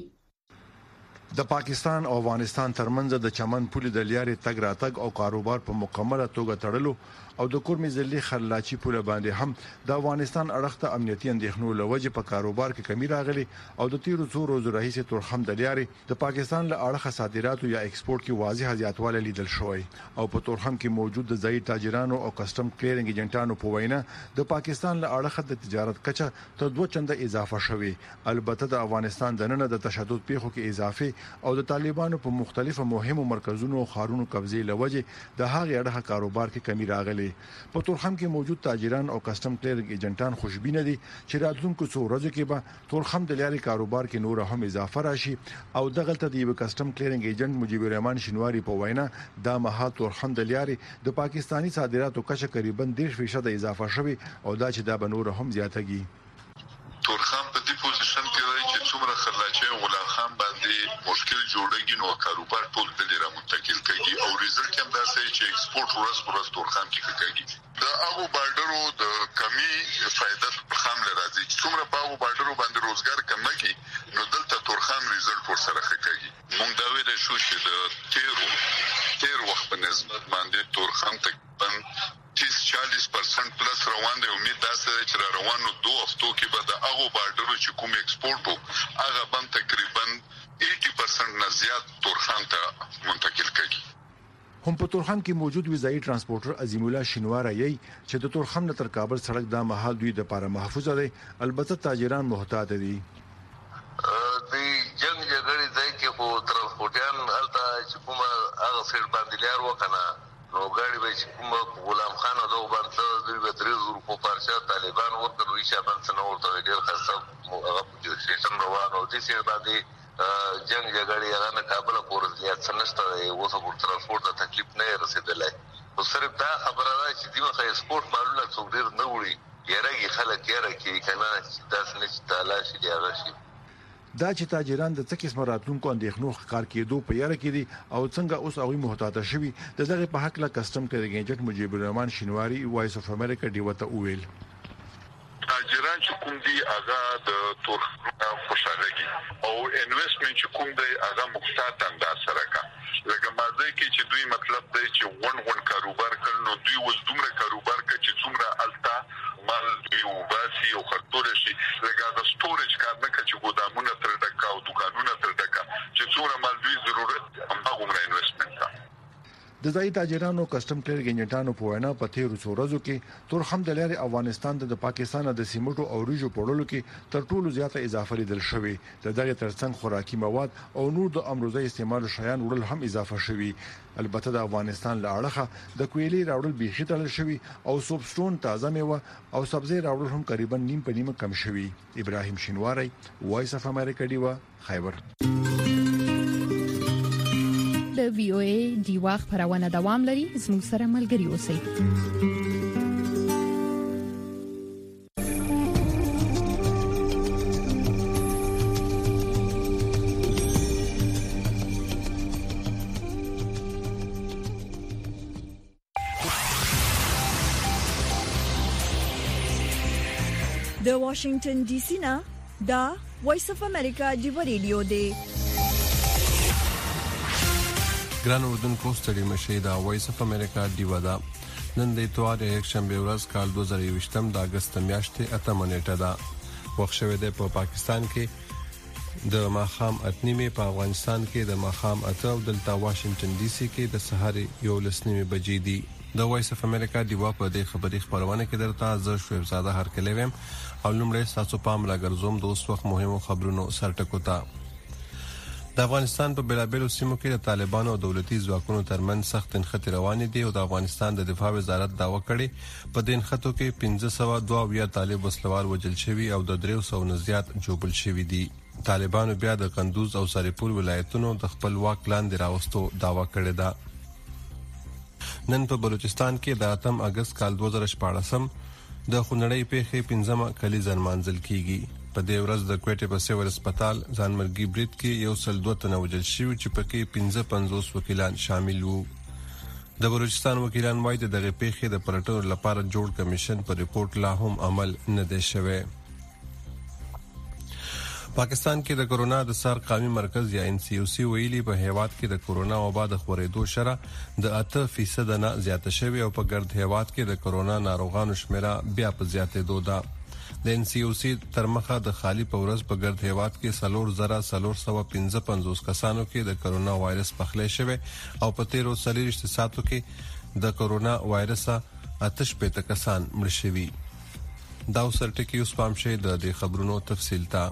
Speaker 19: د پاکستان او افغانستان ترمنځ د چمن پل د لیارې تګ راتګ او کاروبار په مکمله توګه تړلو او د کورمې ځلې خرلاچی پل باندې هم د افغانستان اړخته امنیتي اندېښنو لوجه په کاروبار کې کمی راغلي او د تیرو څو ورځې راهیسې تورخم د لیارې د پاکستان له اړخه صادراتو یا ایکسپورت کې واضح زیاتوالی لیدل شوی او په تورخم کې موجود د ځای تاجرانو او کسٹم کلیرنګ ایجنټانو په وینا د پاکستان له اړخه د تجارت کچه تر دوه چنده اضافه شوی البته د افغانستان د نن د تشدد پیښو کې اضافه او د طالبانو په مختلفو مهمو مرکزونو او خارونو قبضې لوجه د هغه اړه کاروبار کې کمی راغلي په تورخم کې موجود تاجران او کسٹم کلیرنګ ایجنټان خوشبینه دي چې راتلونکو څو ورځې کې به تورخم د لیارې کاروبار کې نور هم اضافه راشي او دغه ته د کسٹم کلیرنګ ایجنټ مجيب الرحمن شینواری په وینا د مها تورخم د لیارې د پاکستانی صادراتو کچه تقریبا ډېر فیصد اضافه شوی او دا چې دا به نور هم زیاتېږي
Speaker 20: تورخم په دې پوزیشن کې دی چې څومره خرلاچي غلام خان باندې مشکل جوړیږي نو کاروبار ټول د لري منتقل کوي او ریزلټ هم دا چې ایکسپورت ورس ورس تورخم کې کوي د هغه بارډرو د کمی فائدہ تورخم لراځي چې څومره په هغه بارډرو باندې روزګار کمږي نو دلته تورخم ریزلټ ور سره کوي مونږ دا ویل شو چې د تیرو تیر وخت په نسبت باندې تورخم تقریبا تیس چالیس پرسنٹ پلس روان دی امید دا سره چې روانو دوه هفتو کې به د هغه بارډرو چې کوم ایکسپورت وو هغه بم تقریبا اسی پرسنٹ نه زیات تورخم ته منتقل کړي
Speaker 19: هم په تورخم کې موجود ویزایي ترانسپورټر عظیم الله شینواری یې چې د تورخم نه تر کابل سړک د مهال دوی د لپاره محفوظ دی البته تاجران محتاط دي
Speaker 21: د جنگ جګړې ځای کې خو ترانسپورټیان هلته چې کومه هغه سیټ باندې لار وکنه نو غاړي به چې کوم غلام خان او باندې دوی به درې زره په پارچه طالبان ورته ریشه باندې نه ورته ډیر خاصه هغه په سیستم روان او د سیر باندې جنگ جګړې هغه نه کابل پورې زیات سنشته اوس په ترانسپورت ته تکلیف نه رسیدلای او صرف دا خبره ده چې دیمه سپورت معلومات څو ډیر نه وړي یاره خلک یاره کې کنه تاسو نه تعالی شي دی هغه شي
Speaker 19: دا چې تاجران د څه قسم راتلونکو اندېښنو ښکار کېدو په یاره کې دي او څنګه اوس هغه محتاط شوي د دغه په حق لا کسٹم کلیرنګ ایجنټ مجيب الرحمن شینواری وایس اف امریکا دی وته ویل
Speaker 20: تاجران چې کوم دی هغه د تور خوشالهږي او انویسټمنټ چې کوم دی هغه مقصد اندازه راکا لکه مازه کې چې دوی مطلب دی چې ون ون کاروبار کړنو دوی وز دومره کاروبار کوي چې څومره التا مال دوی وباسي او خرطول شي لکه د سټوریج کار نه کوي چې ګودامونه تر ډکا او دکانونه تر ډکا چې څومره مال دوی ضرورت هم هغه انویسټمنټ
Speaker 19: د ځای تاجرانو کسٹم کلیر ایجنټانو په وینا په تیرو څو ورځو کې تورخم د لارې افغانستان د پاکستان د سیمټو او ریجو پړولو کې تر ټولو زیاته اضافه لیدل شوې د دغه ترڅنګ خوراکي مواد او نور د امروزي استعمال شیان وړل هم اضافه شوي البته د افغانستان له اړخه د کویلي راوړل بيخي تل شوي او سوبسټون تازه میوه او سبزی راوړل هم تقریبا نیم په نیمه کم شوي ابراهيم شینواری وایس اف امریکا دیوا خیبر
Speaker 2: د وی او ای دیوا خبرونه دوام لري زموږ سره ملګري اوسئ
Speaker 22: د واشنگټن ډي سي نه دا وایس اف امریکا دیوا ریډیو دی
Speaker 23: ګران اردوونکو ستړي مشي دا وایس اف امریکا دیوا دا نن د اتوار یک شنبه ورځ کال دوه زره یوویشتم د اگست میاشتې اتمه نیټه ده وخت شوه د په پاکستان کې د ماخام اتنیمه په افغانستان کې د ماخام اته او دلته واشنگټن ډي سي کې د سحر یو لسنیمه بجې دي د وایس اف امریکا دیوا په دې خبري خبرونه کې درته زه شویب زاده هر کله ویم او لمړی تاسو پام راګرځوم د اوس وخت مهمو خبرونو سرټکو ته د افغانستان په بلابلو سیمو کې د طالبانو او دولتي ځواکونو ترمنځ سخت انخته روانې دي او د افغانستان د دفاع وزارت داوا کړې په دې انخته کې پنځه سوه دوه اویا طالب وسلوال وژل شوي او د درې سوه نه زیات جوړل شوي دي طالبانو بیا د قندوز او سرپور ولایتونو د خپل واک لاندې راوستو داوا کړې ده نن په بلوچستان کې د اتم اگست کال دوه زره شپاړسم د خونړۍ پیښې پنځمه کلیزه منځل کیږي په دې ورځ د کوټې په سیول هسپتال ځانمرګي برید کې یو سل دوه تنه وژل شوي چې پکې پنځه پنځوس وکیلان شامل وو د بلوچستان وکیلان وايي د دغه پیښې د پرټور لپاره جوړ کمیشن په ریپورت لا هم عمل نه دی شوی پاکستان کې د کورونا د سر قومي مرکز یا ان سی او سی ویلي په هیواد کې د کورونا وبا د خورېدو شرح د اته فیصد نه زیاته شوی او په ګرد هیواد کې د کورونا ناروغانو شمیره بیا په زیاتېدو ده د ان سی او سی تر مخه د خالی پورز په ګرد هیواد کې سلور زره سلور سو پنځه پنځوس کسانو کې د کورونا وایرس پخلی شوی او په تیرو سلیریشت ساتو کې د کورونا وایرس آتش پېته کسان مړ شوي دا سرټکی اوس پام شي د دې خبرونو تفصیل تا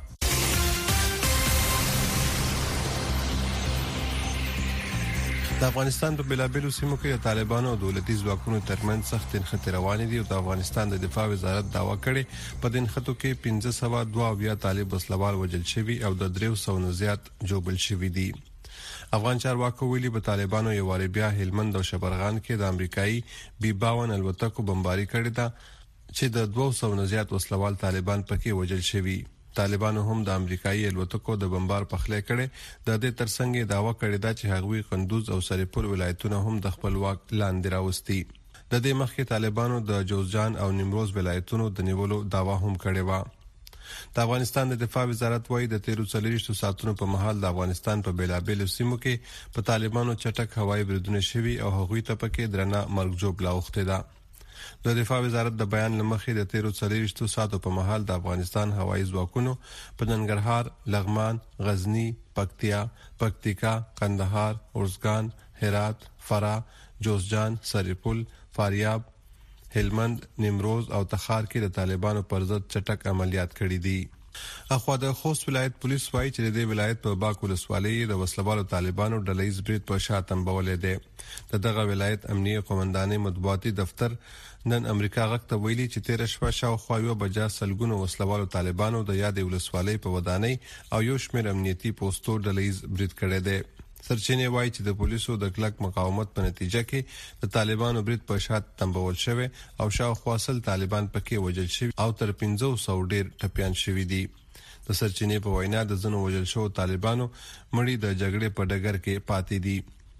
Speaker 23: د افغانستان په بلابلو سیمو کې د طالبانو او دولتي ځواکونو ترمنځ سخت انخته روانې دي او د افغانستان د دفاع وزارت داوا کړې په دې انخته کې پنځه سوه دوه اویا طالب وسلوال وژل شوي او د درې سوه نه زیات جوړل شوي دي افغان چارواکو ویلي په طالبانو یو واری بیا هلمند او شبرغان کې د امریکایي بي باون الوتکو بمباري کړې ده چې د دوه سوه نه زیات وسلوال طالبان پکې وژل شوي طالبانو هم د امریکایي الوتکو د بمبار پخلی کړي د دې ترڅنګ داوا کړی دا چې هغوی قندوز او سرپور ولایتونه هم د خپل واک لاندې راوستي د دې مخکې طالبانو د جوزجان او نیمروز ولایتونو د نیولو داوا هم کړې و د افغانستان د دفاع وزارت وايي د تیرو څلوېښتو ساعتونو په مهال د افغانستان په بلابلو سیمو کې په طالبانو چټک هوایي بریدونه شوي او هغوی ته پکې درنه مرګ جوړه اوخته ده د دفاع وزارت د بیان لمخې د تیرو څلوېښتو ساعتو په مهال د افغانستان هوایي ځواکونو په ننګرهار، لغمان، غزنی، پکتیا، پکتیکا، قندهار، ارزګان، هرات، فراه، جوزجان، سرپل، فاریاب، هلمند، نیمروز او تخار کې د طالبانو پر ضد چټک عملیات کړي دي اخوا د خوست ولایت پولیس وايي چې د دې ولایت په باک ولسوالۍ د وسلوالو طالبانو ډلهیز برید په شا تنبولې ده د دغه ولایت امنیه قومندانۍ مطبوعاتي دفتر نن امریکا غږ ته ویلي چې تیر شپه شاوخوا یو بجا سلګونو وسلوالو طالبانو د یادې ولسوالۍ په ودانۍ او یو شمېر امنیتي پوسټو ډلهیز برید کړی دی سرچینې وايي چې د پولیسو د کلک مقاومت په نتیجه کې د طالبانو برید په شا تنبول شوی او شاوخوا سل طالبان پکې وژل شوي او تر پنځه سوه ډیر ټپيان شوي دي د سرچینې په وینا د ځنو وژل شوو طالبانو مړي د جګړې په ډګر کې پاتې دي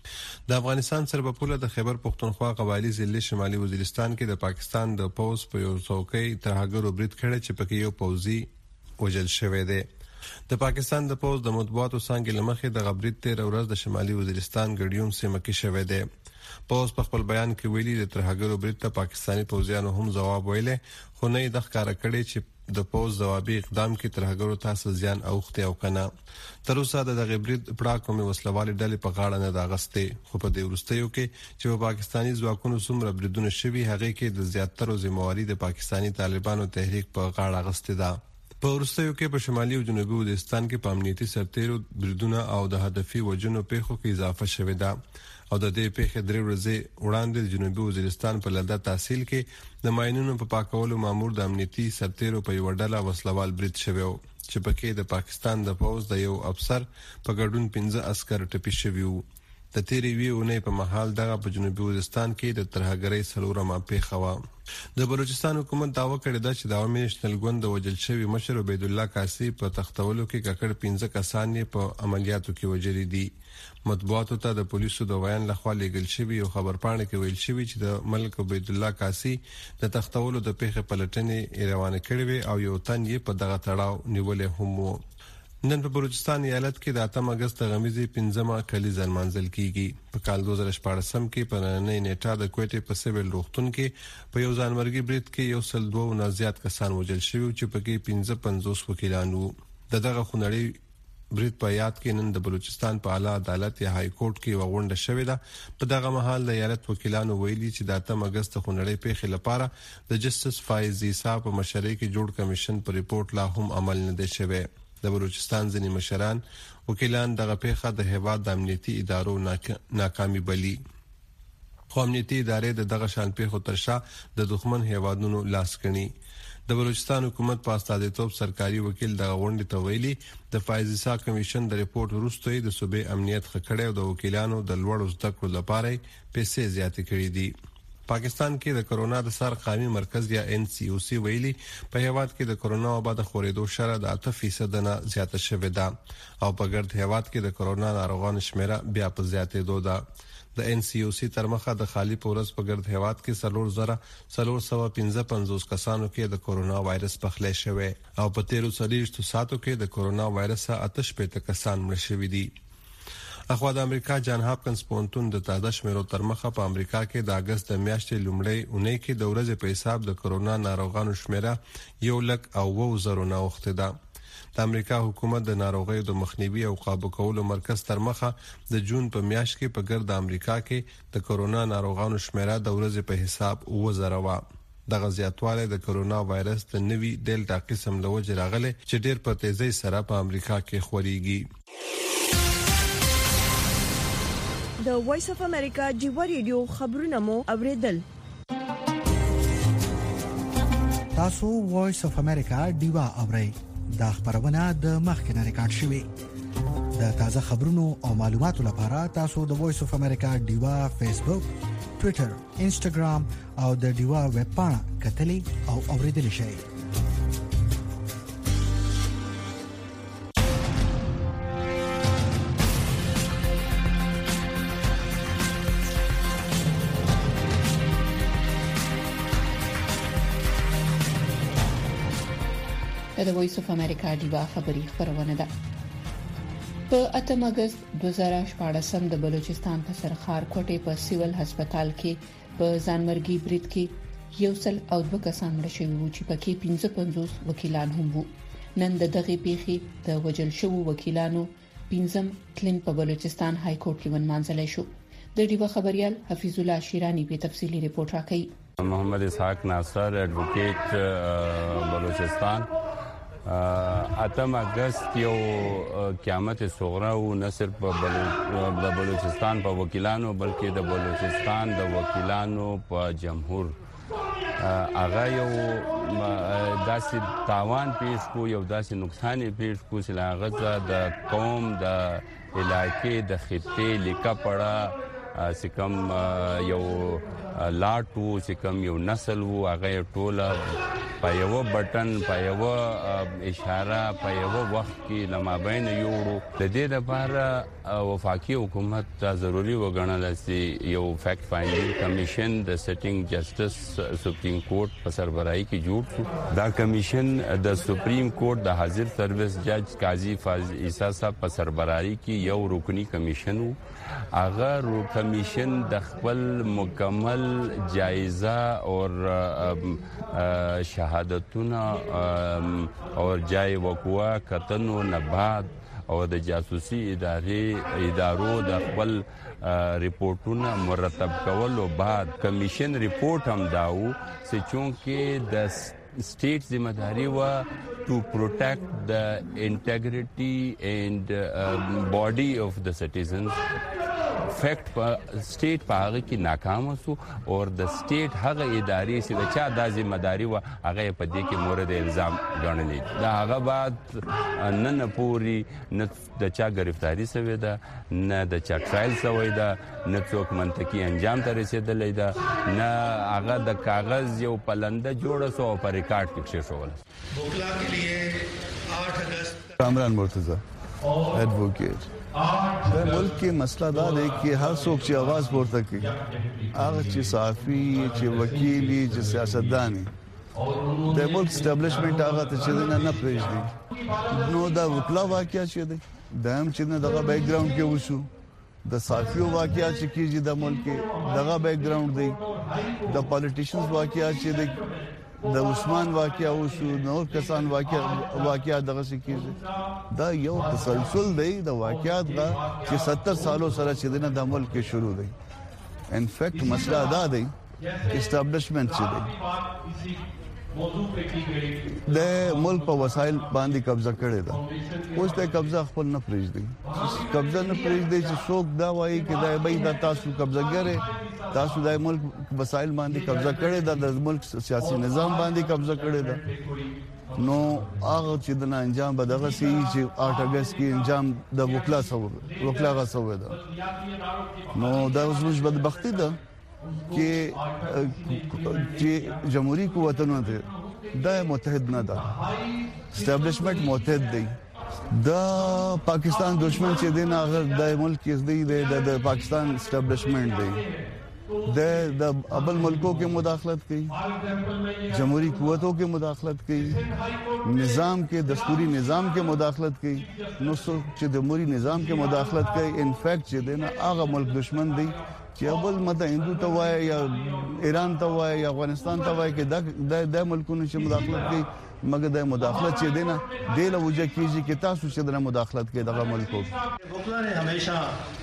Speaker 23: د افغانستان سره په پوله د خیبر پختونخوا قبایلی ضلع شمالي وزیرستان کې د پاکستان د پوز په یو څوکۍ ترهګرو برید کړی چې پکې یو پوزي وژل شوی دی. د پاکستان د پوز د مطبوعاتو څنګه لمخې د غبرید تیر ورځ د شمالي وزیرستان ګډیوم سیمه کې شوی دی. پوز په خپل بیان کې ویلي د ترهګرو برید ته پاکستاني پوځیانو هم ځواب ویلې، خو نه یې د ښکارا کړی چې د پوز ځوابي اقدام کې ترهګرو تاسو زیان اوخته او کنه. تر اوسه د دغه برید پړه کومه وسلوالې ډلې په غاړه نه دا غسته، خو په دې ورستیو کې چې په پاکستاني ځواکونو څومره بریدونه شوي هغه کې د زیاترو ذمہواری د پاکستاني طالبانو تحریک په غاړه غسته ده. په ورستیو کې په شمالي او جنوبي وزیرستان کې په امنیتي سرتیرو بریدونه او د هدفي وجنو پیښو کې اضافه شوې ده او د دې پیښې درې ورځې وړاندې د جنوبي وزیرستان په لده تحصیل کې د ماینونو په پاکولو مامور د امنیتي سرتیرو په یو ډله وسلوال برید شوی و چې پکې د پاکستان د پوز د یو افسر په ګډون پنځه عسكر ټپي شوي وو. د تیرې ویونې په محل دغه په جنوبي وزیرستان کې د ترهګرۍ څلورمه پیښه وه. د بلوچستان حکومت دعوه کړې ده چې د عوامي نېشنل ګوند د وژل شوي مشر عبید الله قاسی په تختولو کې ککړ پنځه کسان یې په عملیاتو کې وژلي دي. مطبوعاتو ته د پولیسو د ویان لخوا لیږل شوی او خبرپاڼه کې ویل شوی چې د ملک عبید الله قاسی د تختولو د پیښې پلټنې روانه کړې وي او یو تن یې په دغه تړاو نیولې هم وو. نن په بلوچستان ایالت کې د اتم اگست غمیزي پنځمه کلیزه منځل کیږي. په کال دوه زره شپږ کې په نننۍ نیټه د کوټې په سیویل روغتون کې په یو ځانمرګي برید کې یو سل دوه نه زیات کسان وژل شوي چې پکې پنځه پنځوس وکیلان وو. دغه خونړی برید په یاد کې نن د بلوچستان په اعلی عدالت یا های کورټ کې وغونډه شوې ده. په دغه مهال د ایالت وکیلانو ویلي چې د اتم اگست خونړی پیښې لپاره د جسټس فایز عیسی په مشرۍ کې جوړ کمیشن په ریپورت لا هم عمل نه دی شوی. د بلوچستان ځینې مشران وکیلان دغه پیښه د هیواد د امنیتي ادارو ناکامي بلی، خو امنیتي ادارې د دغه شان پیښو تر شا د دښمن هیوادونو لاس کړي. د بلوچستان حکومت په استازیتوب سرکاري وکیل دغه غونډې ته ویلي د فایزیسا کمیشن د ریپورت وروسته د صوبې امنیت خکړې او د وکیلانو د لوړو زده کړو لپاره پیسې زیاتې کړې دي. پاکستان کې د کرونا د سر قومي مرکز یا ان سی او سی ویلي په هیواد کې د کرونا وبا د خورېدو شره د اته فیصد نه زیاته شوې ده او په ګرد هیواد کې د کرونا ناروغانو شمیره بیا په زیاتېدو ده. د ان سی او سی تر مخه د خالی پورس په ګرد هیواد کې سلور زره سلور سو پنځه پنځوس کسانو کې د کرونا وایرس پخلی شوی او په تیرو څلوېښتو ساعتو کې د کرونا وایرس اته شپېته کسان مړه شوي دي. اخوا د امریکا جان هاپکنز پونتون د تازه شمیرو تر مخه په امریکا کې د اگست د میاشتې لومړۍ اونۍ کې د ورځې په حساب د کرونا ناروغانو شمیره یو لک او اوه زره نه اوخته ده. د امریکا حکومت د ناروغیو د مخنیوي او قابو کولو مرکز تر مخه د جون په میاشت کې په ګرد امریکا کې د کرونا ناروغانو شمیره د ورځې په حساب اوه زره و. دغه زیاتوالی د کرونا وایرس د نوي ډیلټا قسم له وجې راغلی چې ډیر په تیزۍ سره په امریکا کې خوريږي.
Speaker 22: د وایس اف امریکا جیو ریډیو خبرونه مو اوریدل.
Speaker 3: تاسو وایس اف امریکا دیوا اورئ. دا خبرونه د مخکنه ریکارډ شوی. د تازه خبرونو او معلوماتو لپاره تاسو د وایس اف امریکا دیوا فیسبوک، ټوئیټر، انسټاګرام او د دیوا ویب پاڼه کتلی او اوریدل شئ.
Speaker 4: د وایس اف امریکا دیوا خبری خبرونه ده. په اتم اگست دوه زره شپږ د بلوچستان په سرخار کوټې په سیول هسپتال کې په ځانمرګي برید کې یو سل او دوه کسان مړه شوي وو چې پکې پنځه پنځوس وکیلان هم وو. نن د دغه پیښې د وژل شوو وکیلانو پنځم کلین په بلوچستان های کورټ کې ونمانځل شو. د دیوا خبريال حفیظ الله شیرانی په تفصیلی ریپورت راکړي.
Speaker 6: محمد اسحاق ناصر ایڈوکیٹ بلوچستان اتم اگست یو قیامت صغرا او نه صرف د بلوچستان په وکیلانو بلکې د بلوچستان د وکیلانو په جمهور هغه یو داسې تاوان پیښ کو یو داسې نقصان پیښ کو چې هغه د قوم د علاقې د خطې لیکه پړه سکم یو لاټو سکم یو نسل وو هغه ټوله په یو بټن په یو اشاره په یو وخت کې لمابین یوړو د دې لپاره وفاقي حکومت ته ضروری وګڼل چې یو فیکټ فایندینګ کمیشن د سیټینګ جسټس سپریم کورټ په سربراهي کې جوړ شو. دا کمیشن د سپریم کورټ د حاضر سروس جج قاضي فاضل عیسی صاحب په سربراهي کې یو رکنی کمیشن وو. هغه کمیشن د خپل مکمل جایزه او شهادتونه او جای وقوع کتنو نه بعد او د جاسوسي ادارې ادارو د خپل ریپورتونه مرتب کولو بعد کمیشن ریپورت هم داو چې چونکه د state ذمہداری وا to protect the integrity and um, body of the citizens. فیکٹ په سټیټ په هغه کې ناکام شو او د سټیټ هغه ادارې چې چا د ذمہداری و هغه په دې کې مورد الزام ګڼلې. دا هغه بعد نه نه پوری نه د چا گرفتاری شوی ده نه د چا ټرایل شوی ده نه څوک منطقي انجام ته رسیدلی ده نه هغه د کاغذ یو پلنده جوړه سو په ریکارډ کې کښې شول.
Speaker 5: بوکلا کے لیے آٹھ اگست
Speaker 7: کامران مرتضی ایڈوکیٹ د ملک کې مسله دا دی چې هر څوک چې आवाज پورته کوي هغه چې صحافي چې وکیلی چې سیاستدان د ملک اسټابلیشمنت هغه ته چې نه نه پریږدي. نو دا وکلا واقعیا چې دی د هم چې نه دغه بیک ګراوند کې وشو د صحافیو واقعیا چې کیږي د ملک کې دغه بیک ګراوند دی د پالیټیشنز واقعیا چې دی د عثمان واقعیا وشو نور کسان واقعیا واقعیا دغه سکیږي. دا یو تسلسل دی د واقعیات دا چې ستر سالو سره چې دنه د ملک کې شروع دی. ان فیکٹ مسله دا دی اسټابلیشمنت چې دی د ملک په وسایل باندې قبضه کړی دا اوس د قبضه خپل نه پریږدي قبضه نه پریږدي چې څوک دا وایي چې دا به د تاسو قبضه ګره تاسو د ملک وسایل باندې قبضه کړی دا د ملک سیاسي نظام باندې قبضه کړی دا. نو هغه چې د انجام به دغه سي چې آٹھ اگست کې انجام د وکلا سو وکلا غسو ده. نو دا زموږ بدبختی ده چې چې جمهوریت قوتونو ته د متحد نه ده اسټابلیشمنت متحد دی. دا پاکستان دشمن چې دین هغه د ملک کې دی د پاکستان اسټابلیشمنت دی د د ابل ملکو کې مداخلت کوي جمهوری قوتوں کې مداخلت کوي نظام کې دستوري نظام کې مداخلت کوي. نو څوک چې د جمهوری نظام کې مداخلت کوي ان فیکٹ چې دین هغه ملک دشمن دی چې اول مته هندو ته وای یا ایران ته وای یا افغانستان ته وای کې د د ملکونو چې مداخلت کوي مګر د مداخلت چې دینه د لوجه کیږي کې تاسو چې د مداخلت کې دغه ملکو
Speaker 5: بوکلا نے ہمیشہ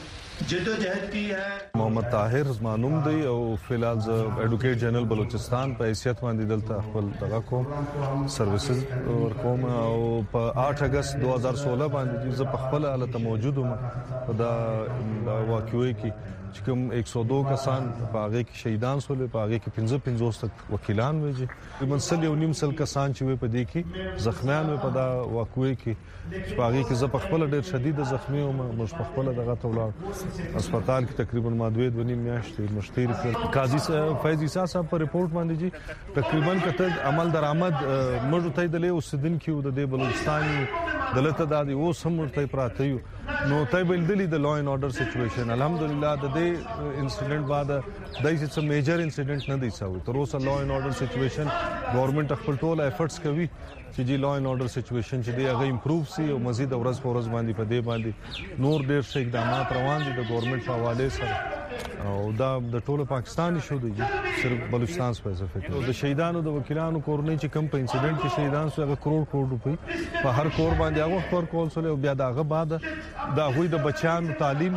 Speaker 5: جدوجہد کی ہے.
Speaker 9: محمد طاهر زمانوم دی او فلال ز ایڈوکیټ جنرال بلوچستان په حیثیت باندې دلته خپل دغه کوم سروسز ور کوم او په آٹھ اگست دو ہزار سولہ باندې ز په خپل حالت موجود وم په دا واقعي کې چې کوم ایک سو دو کسان په هغه کې شهیدان شول په هغه کې پنځه پنځوس تک وکیلان وږي تقریبا سل یو نیم سل کسان چې په دې کې زخمیان په دا واقعي کې په هغه کې ز په خپل ډېر شدید زخمی او مش په خپل دغه تولاړ هسپتال کې تقریبا مادوي د نیم میاشتې مشتری کړ. قاضي فیض عیسی صاحب په ریپورت باندې جی تقریبا کته عمل درآمد مړ ته د له اوسدن کې د بلوچستان دلته د اوس هم ورته پراته یو نو ته بل دلی د لا اینڈ آرډر سچويشن الحمدلله د دې انسیډنټ بعد دایسه څه میجر انسیډنټ نه دی شوی تر اوسه لا اینڈ آرډر سچويشن گورنمنت خپل ټول ایفورټس کوي چې جی لا اینڈ آرډر سچويشن چې دی هغه امپروو سي او مزید ورځ په ورځ باندې په دې باندې نور ډېر څه اقدامات روان دي د گورنمنت په حواله سره او دا د ټولو پاکستان شو دی صرف بلوچستان سپیسیفیک د شهیدانو د وکیلانو کورنۍ چې کم په انسیډنټ کې شهیدان شو هغه کروڑ کروڑ روپۍ په هر کور باندې هغه پر کول سره بیا داغه بعد دا هوی د بچیانو تعلیم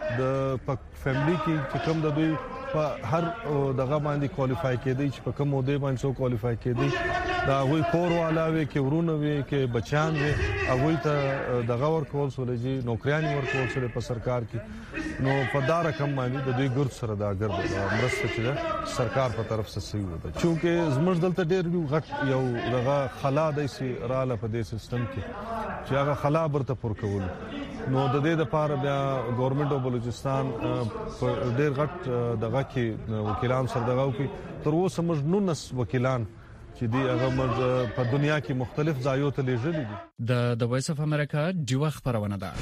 Speaker 9: د فیملی کې چې کم د دوی په هر دغه باندې کوالیفای کېدی چې په کوم موده باندې سو کوالیفای کېدی دا هوی کور والا وي کې ورونه وي کې بچیان وي هغه ته دغه ور کول سره جی نوکریان ور کول سره په سرکار کې نو په دا رقم باندې د دوی ګرد سره دا ګرد مرسته چې سرکار په طرف څخه صحیح وته چې زموږ دلته ډېر غټ یو دغه خلا دایسي رااله په دې سیستم کې چې هغه خلا برته پور کول نو د دې لپاره بیا ګورنمنت او بلوچستان په ډېر غټ دغه کې وکیلان سره دغه کوي تر اوسه موږ نونس وکیلان چې دی هغه په دنیا کې مختلف ځایو ته لیږلي دي.
Speaker 14: د د وایس اف امریکا ډیوا خبرونه ده.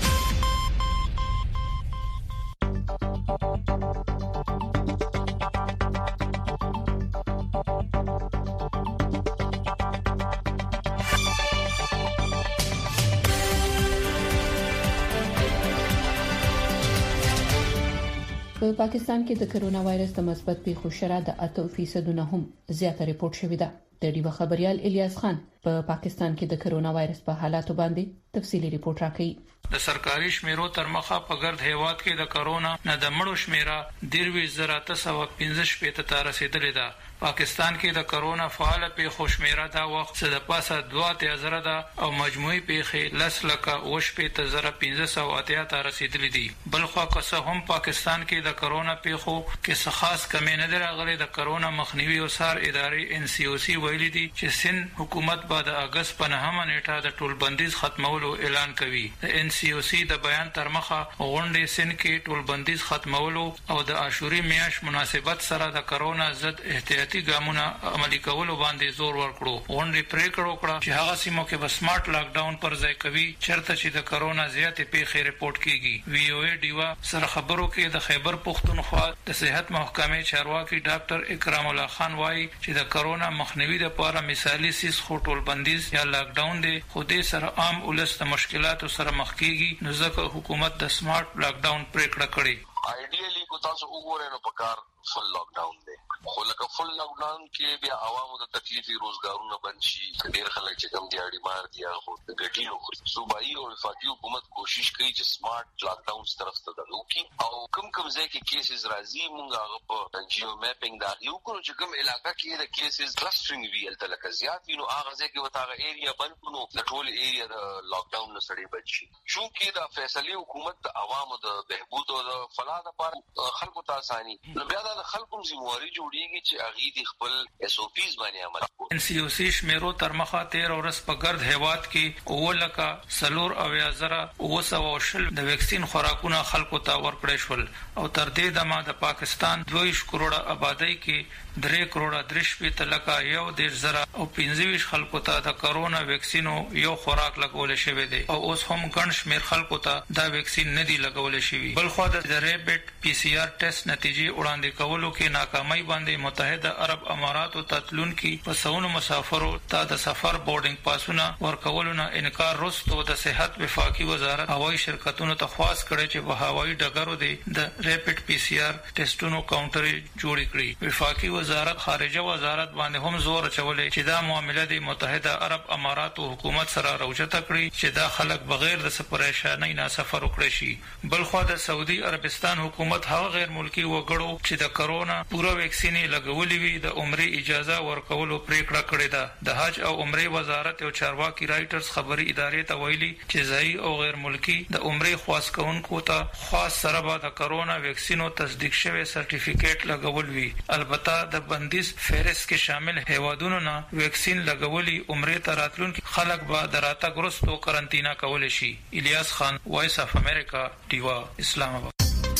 Speaker 4: په پاکستان کې د کرونا وایرس د مثبت پیښو شرح د اته فیصد نه هم زیاته ریپورت شوې ده. د ډیوا خبريال الیاس خان په پا پاکستان کې د کرونا وایرس په حالاتو باندې تفصیلی ریپورت راکړي.
Speaker 8: د سرکاري شمیرو تر مخه په ګرد هیواد کې د کرونا نه د مړو شمیره دیروي زراته سو پنځه شپږ ته رسیدلې ده. پاکستان کې د کرونا فعال پیښو شمیره دا وخت څخه د پاسه دوه اتیا زره ده او مجموعي پیښې لس لکه وشپږ ته زره پنځه سو اتیا ته رسیدلې دي. بل خو که څه هم پاکستان کې د کرونا پیښو کې څه خاص کمی نه راغلي. د کرونا مخنیوي او سار ادارې ان سی او سی ویلي دي چې سن حکومت بعد اگست په نهمه نیټه د ټول بندیز ختمولو اعلان کوي. د ان سی او سی د بیان تر مخه غونډې سن کې ټول بندیز ختمولو او د عاشوري میاش مناسبت سره د کرونا ضد احتیاطي ګامونه عملي کولو باندې زور ورکړو. غونډې پریکړه وکړه چې هغه سیمو کې به سمارټ لاک ډاون پر ځای کوي چرته چې د کرونا زیاتې پیښې ریپورت کیږي. وی او ای ډیوا سره خبرو کې د خیبر پختونخوا د صحت محکمې چارواکي ډاکټر اکرام الله خان وایي چې د کرونا مخنیوي لپاره مثالي سیس خټول بندیز یا لاک ډاون دی، خو دې سره عام ولس د مشکلاتو سره مخ کیږي، نو ځکه حکومت د سمارټ لاک ډاون پریکړه کړې.
Speaker 21: آئیډیلی کو تاسو وګورئ نو پکار فل لاک ډاون دی، خو لکه فل لاک ډاون کې بیا عوامو ته تکلیفي روزګارونه بند شي. ډېر خلک چې کم دیاړي مار دي هغه د ګټي خوري. صوبایي او وفاقي حکومت کوشش کوي چې سمارټ لاک ډاون طرف ته دلوکي او کم کم ځای کې کیسز راځي مونږ هغه په جیو میپینګ دا یو کړو چې کوم علاقې کې د کیسز کلسټرینګ ویل ته لکه زیات وینو هغه ځای کې وتا هغه ایریا بند کړو د ټول ایریا د لاک ډاون نه سړي بچي. چونکې د فیصله حکومت د عوامو د بهبود او د فلاح لپاره خلکو ته اساني نو بیا د خلکو ذمہواری جوړیږي چې اغي د خپل اس او پیز باندې عمل کوي.
Speaker 8: ان سی او سی شمیرو تر مخه تیر ورځ په ګرد هیواد کې اولکا سلور او یازره او سو شل د ویکسین خوراکونه خلکو ته ورکړل شول او تر دې دمه د پاکستان دوه کروڑه آبادی کې درې کروڑه درش په تلکا یو د زره او پنځه ویشت خلکو ته د کرونا ویکسینو یو خوراک لګول شوی دی او اوس هم ګڼ شمیر خلکو ته دا ویکسین نه دی لګول شوی. بل خو د ریپټ پی سی آر ټیسټ نتیجې وړاندې کولو کې ناکامۍ باندې متحده عرب اماراتو تتلون کې په سونو مسافرو ته د سفر بورډینګ پاسونه ورکولو نه انکار وروسته د صحت وفاقي وزارت هوایي شرکتونو ته خواست کړي چې په هوایي ډګرو د ریپټ پی سی آر ټیسټونو کاونټر جوړ کړي. وفاقي وزارت خارجه وزارت باندې هم زور چولې چې دا معاملې د متحده عرب اماراتو حکومت سره راوچته کړي چې دا خلک بغیر د سفرشانۍ نه سفر وکړي شي. بل خو د سعودي عربستان حکومت هغه غیر ملکی وګړو چې د کرونا پوره ویکسین لګولې وي د عمرې اجازه ورکولو پریکړه کړې ده. د حج او عمرې وزارت او چارواکي رائټرز خبري ادارې ته ویلي چې ځای او غیر ملکی د عمرې خواص کوونکو ته خاص سره به د کرونا ویکسینو تصدیق شوی سرټیفیکیټ لګول وي. البته د بندیز فهرست کې شامل هیوادونو نه ویکسین لګولي عمرې ته راتلونکي خلک به د راتګ وروسته قرنطینه کول شي. الیاس خان، وایس اف امریکا، ډیوا، اسلام آباد.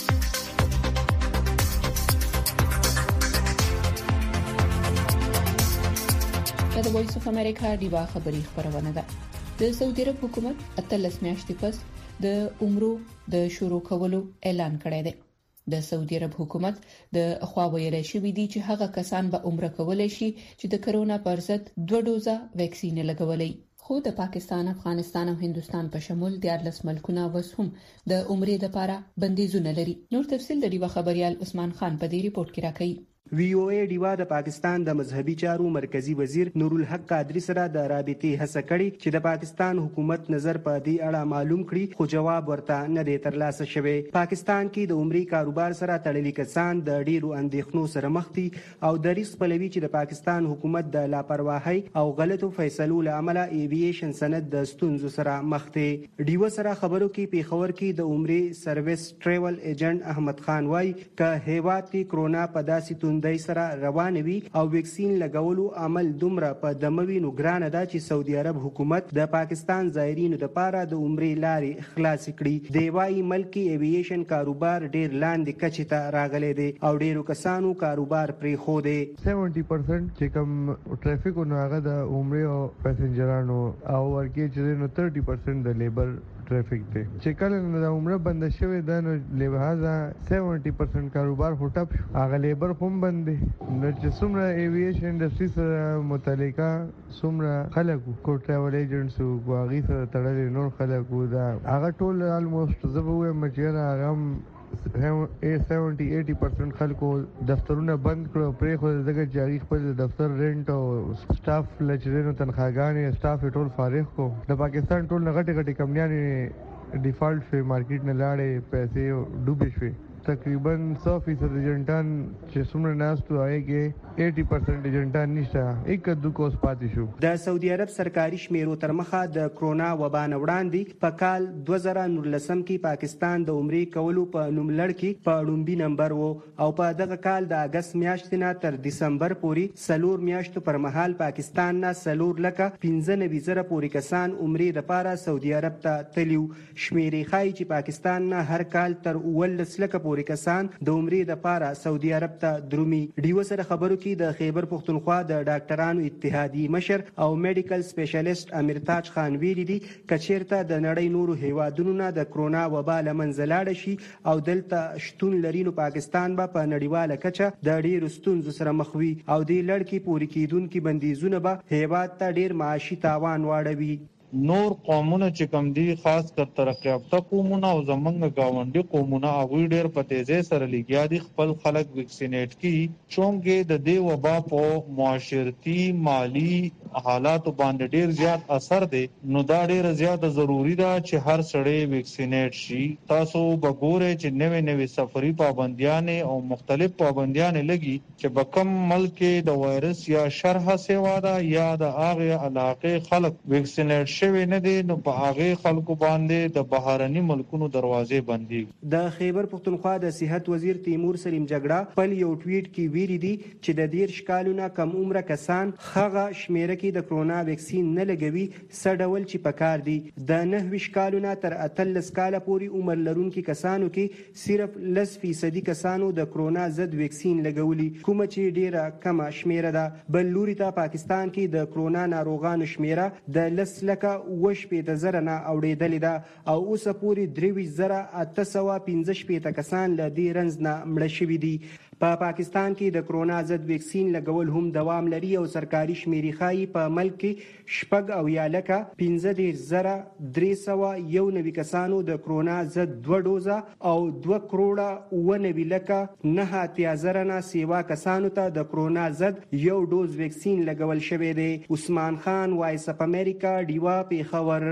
Speaker 4: د وایس اف امریکا ډیوا خبری خبرونه ده. د سعودي عرب حکومت اتلس میاشتې پس د عمرو د شروع کولو اعلان کړی دی. د سعودي عرب حکومت د خوا ویل شوی دی چې هغه کسان به عمره کولای شي چې د کرونا پر ضد دوه ډوزه ویکسین لګولي. خو د پاکستان، افغانستان او هندستان په شمول د ارلس ملکونه وس هم د عمرې لپاره بندیزونه لري. نور تفصیل د ډیوا خبريال عثمان خان په دې ریپورت کې راکړي.
Speaker 10: وی او ای ډیوا د پاکستان د مذهبي چارو مرکزی وزیر نور الحق قادری سره د رابطې هڅه کړې چې د پاکستان حکومت نظر په دې اړه معلوم کړي، خو جواب ورته نه دی ترلاسه شوی. پاکستان کې د عمرې کاروبار سره تړلي کسان د ډیرو اندېښنو سره مخ دي او د ریسک پلوي چې د پاکستان حکومت د لاپرواهۍ او غلطو فیصلو له امله ایوییشن سند د ستونزو سره مخ دي. ډیوا سره خبرو کې پیښور کې د عمرې سرویس ټریول ایجنټ احمد خان وای ک هیواد کې کرونا په داسې دای سره روان وي او ویکسین لګولو عمل دومره په دموي نو ګرانه ده چې سعودي عرب حکومت د پاکستان زایرینو لپاره د عمرې لارې خلاص کړي. دی وايي ملکی ایوییشن کاروبار ډیر لاندې کچې ته راغلی دی او ډیرو کسانو کاروبار پرې خو دی.
Speaker 11: سیونټي پرسنټ چې کوم ټرافیک نو هغه د عمرې او پاسنجرانو او ورکې چې نو ثلاثين پرسنټ د لیبر ټرافیک دی. چې کله د عمره بند شوی دا نو لہذا سیونټي پرسنټ کاروبار هټپ هغه لیبر هم بند دی. نو چې څومره ایوییشن انډستری سره متعلقه څومره خلک کو ټراول ایجنټس او هغه سره تړلې نور خلک دا هغه ټول الموست زبو مچره هغه سیونټي ایټي پرسنټ خلکو دفترونه بند کړو پرې خو دغه جاري خپل دفتر رینټ او سټاف لچرینو تنخواګانې سټاف ټول فارغ کو. د پاکستان ټول غټي غټي کمپنیانې ډیفالټ شوی مارکیټ نه لاړې پیسې ډوبې شوی. تقریبا سو فیصد ایجنټان چې څومره ناستو هغه کې اسی پرسنټ ایجنټان نشته یک دو کوس پاتې شو.
Speaker 10: د سعودي عرب سرکاري شمیرو تر مخه د کرونا وبا نه وړاندې په کال دوه زره نولسم کې پاکستان د عمرې کولو په نوملړ کې په لومړي نمبر وو او په دغه کال د اگست میاشتې نه تر دسمبر پورې سلور میاشتو پر مهال پاکستان نه سلور لکه پنځه نوي زره پورې کسان عمرې لپاره سعودي عرب ته تللیو. شمیرې ښایي چې پاکستان نه هر کال تر اوولس لکه پورې کسان د عمرې لپاره سعودي عرب ته درومي. ډیو سره خبرو کې د خیبر پختونخوا د ډاکټرانو اتحادیې مشر او میډیکل سپیشلیسټ امیر تاج خان ویلي دي کچیرته د نړۍ نورو هیوادونو نه د کرونا وبا لمنځه لاړ شي او دلته شتون لري نو پاکستان به په نړیواله کچه د ډیرو ستونزو سره مخ وي او د لړ کې پوری کیدونکو بندیزونه به هیواد ته ډیر معاشي تاوان واړوي.
Speaker 12: نور قومونه چې کم دي خاص کر ترقی یافته قومونه او زمونږ گاونډي قومونه هغوی ډېر په تیزۍ سره لګیا دي خپل خلک ویکسینیټ کړي چونکې د دې وبا په معاشرتي مالی حالاتو باندې ډېر زیات اثر دی نو دا ډېره زیاته ضروری ده چې هر سړی ویکسینیټ شي. تاسو به ګورئ چې نوې نوې سفري پابندیانې او مختلف پابندیانې لګي چې به کوم ملک د وایرس یا شرح سیوا ده یا د هغې علاقې خلک ویکسینیټ شوی نه دي نو په هغه خلکو باندې د بهرني ملکونو دروازې بندي.
Speaker 10: د خیبر پختونخوا د صحت وزیر تیمور سلیم جګړه خپل یو ټویټ کې ویلي دي چې د دیر شکالونه کم عمره کسان هغه شمیره کې د کرونا ویکسین نه لګوي څه ډول چې پکار دي. د نهه شکالونه تر اتلس کاله پورې عمر لرونکو کسانو کې صرف لس فیصدي کسانو د کرونا ضد ویکسین لګولي کومه چې ډیره کمه شمیره ده. بل لوري ته پاکستان کې د کرونا ناروغانو شمیره د لس لکه وش پیته زره نه اوریدلې ده او اوس پورې درې زره اته سوه پنځه شپېته کسان له دې رنځ نه مړه شوي دي. په پاکستان کې د کرونا ضد ویکسین لګول هم دوام لري او سرکاري شمیرې ښایي په ملک کې شپږ او یا لکه پنځه دېرش زره درې سوه یو نوي کسانو د کرونا ضد دوه ډوزه او دوه کروړه اووه نوي لکه نهه اتیا زره نه سیوا کسانو ته د کرونا ضد یو ډوز ویکسین لګول شوی دی. عثمان خان وایس اف امریکا ډیوا پیښور.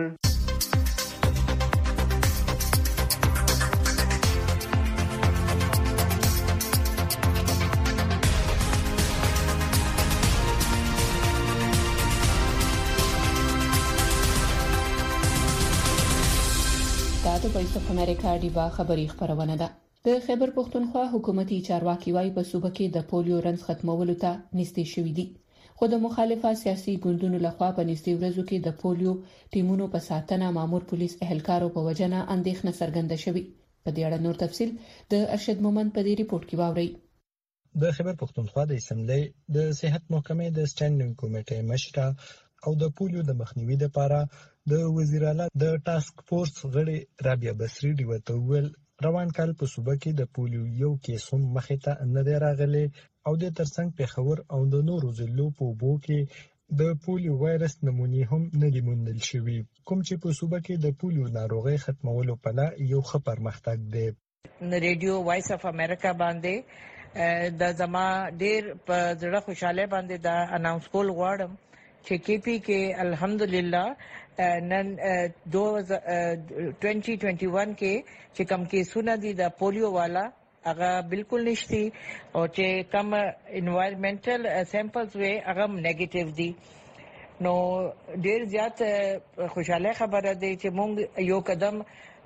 Speaker 4: د وایس اف امریکا ډیوا خبری خبرونه ده. د خیبر پختونخوا حکومتي چارواکي وايي په صوبه کې د پولیو رنځ ختمولو ته نږدې شوي دي خو د مخالفه سیاسي ګوندونو لخوا په نږدې ورځو کې د پولیو ټیمونو په ساتنه مامور پولیس اهلکارو په وجنه اندېښنه څرګنده شوې. په دې اړه نور تفصيل د ارشد مومند په دې ریپورت کې واورئ.
Speaker 13: د خیبر پختونخوا د اسمبلی د صحت محکمې د سټینډینګ کمیټې مشره او د پولیو د مخنیوي لپاره د وزیر اعلی د ټاسک فورس غړي رابعه بصری دی وته ویل روان کال په صوبه کې د پولیو یو کیس هم مخې ته نه دی راغلی او د ترڅنګ پیښور او د نورو ضلعو په اوبو کې د پولیو وایرس نمونې هم نه دي موندل شوي کوم چې په صوبه کې د پولیو ناروغي ختمولو په لاره یو ښه پرمختګ دی.
Speaker 24: ریډیو وایس اف امریکا باندې د زما ډیر په زړه خوشاله باندې دا اناونس کول غواړم چې کې پی کې الحمدلله نن دوه هزار اکیس کې چې کم کیسونه دي د پولیو والا هغه بالکل نشتی او چې کم انوایرنمنټل سیمپلز وي هغه نیگیټیو دي نو ډیر زیات خوشاله خبره ده چې موږ یو قدم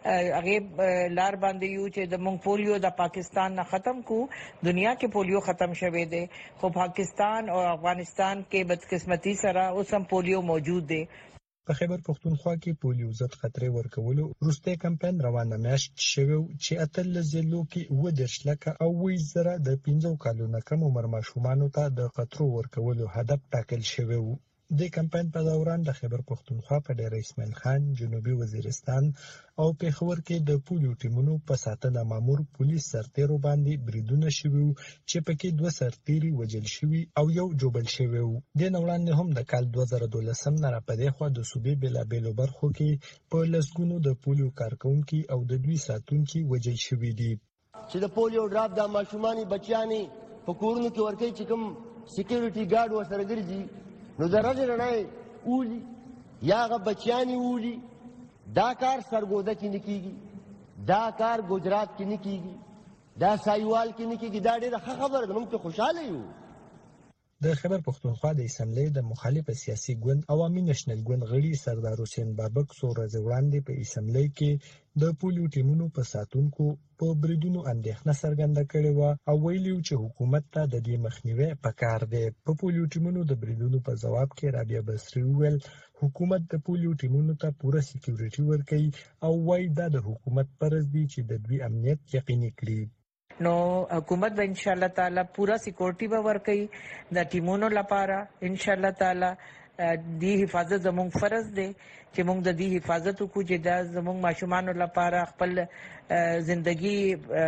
Speaker 24: هغه لار باندې یو چې د مونږ پولیو د پاکستان نه ختم کو دنیا کې پولیو ختم شوه دی خو پاکستان او افغانستان کې بدقسمتي سره اوس هم پولیو موجود دی.
Speaker 13: په خیبر پختونخوا کې پولیو ضد خطرې ورکولو وروسته کمپاین روانه میاشت شوه چې اتل زلو کې و د شلکه او وی زره د پنځو کالو نه کم عمر ماشومان ته د خطرو ورکولو هدف ټاکل شوی و. د کمپاین په دوران د خیبر پختونخوا په ډیر اسماعیل خان جنوبي وزیرستان او پیښور کې د پولیو ټیمونو په ساتنه مامور پولیس سرتیرو باندې بریدونه شوي چې پکې دوه سرتیري وژل شوي او یو جوبل شوی و. د نوړاندې هم د کال دوه زره دولسم نه راپدې خو د صوبې بلابلو برخو کې په لسګونو د پولیو کارکونکو او د دوی ساتونکو وژل شوي دي.
Speaker 15: چې د پولیو ډراپ د ماشوماني بچیاني په کورونو کې ورکې چې کوم سکیورټي ګارد ورسره ګرځي نو درجه رڼای اولی یا غ بچیانی اولی دا کار سرګوده کې نکېږي دا کار ګجرات کې نکېږي دا سایوال کې نکېږي دا ډېره خبره ده موږ ته خوشاله یو.
Speaker 13: د خیبر پختونخوا د اسمبلی د مخالف سیاسي ګوند عوامي نېشنل ګوند غړي سردار حسین بابک څو ورځې وړاندې په اسمبلی کې د پولیو ټیمونو په ساتونکو په بریدونو اندېښنه څرګنده کړې وه او ویلي و چې حکومت ته د دې مخنیوی پکار دی. په پولیو ټیمونو د بریدونو په ځواب کې رابعه بصري وویل حکومت د پولیو ټیمونو ته پوره سکیورټي ورکوي او وایي دا د حکومت فرض دی چې د دوی امنیت یقیني کړي.
Speaker 24: نو حکومت به ان شاء الله تعالی پورا سکیورټي به ورکړي د ټیمونو لپاره. ان شاء الله تعالی دی حفاظت زموږ فرض دی چې موږ د دې حفاظت وکړو چې دا زموږ ماشومان لپاره خپل ژوندۍ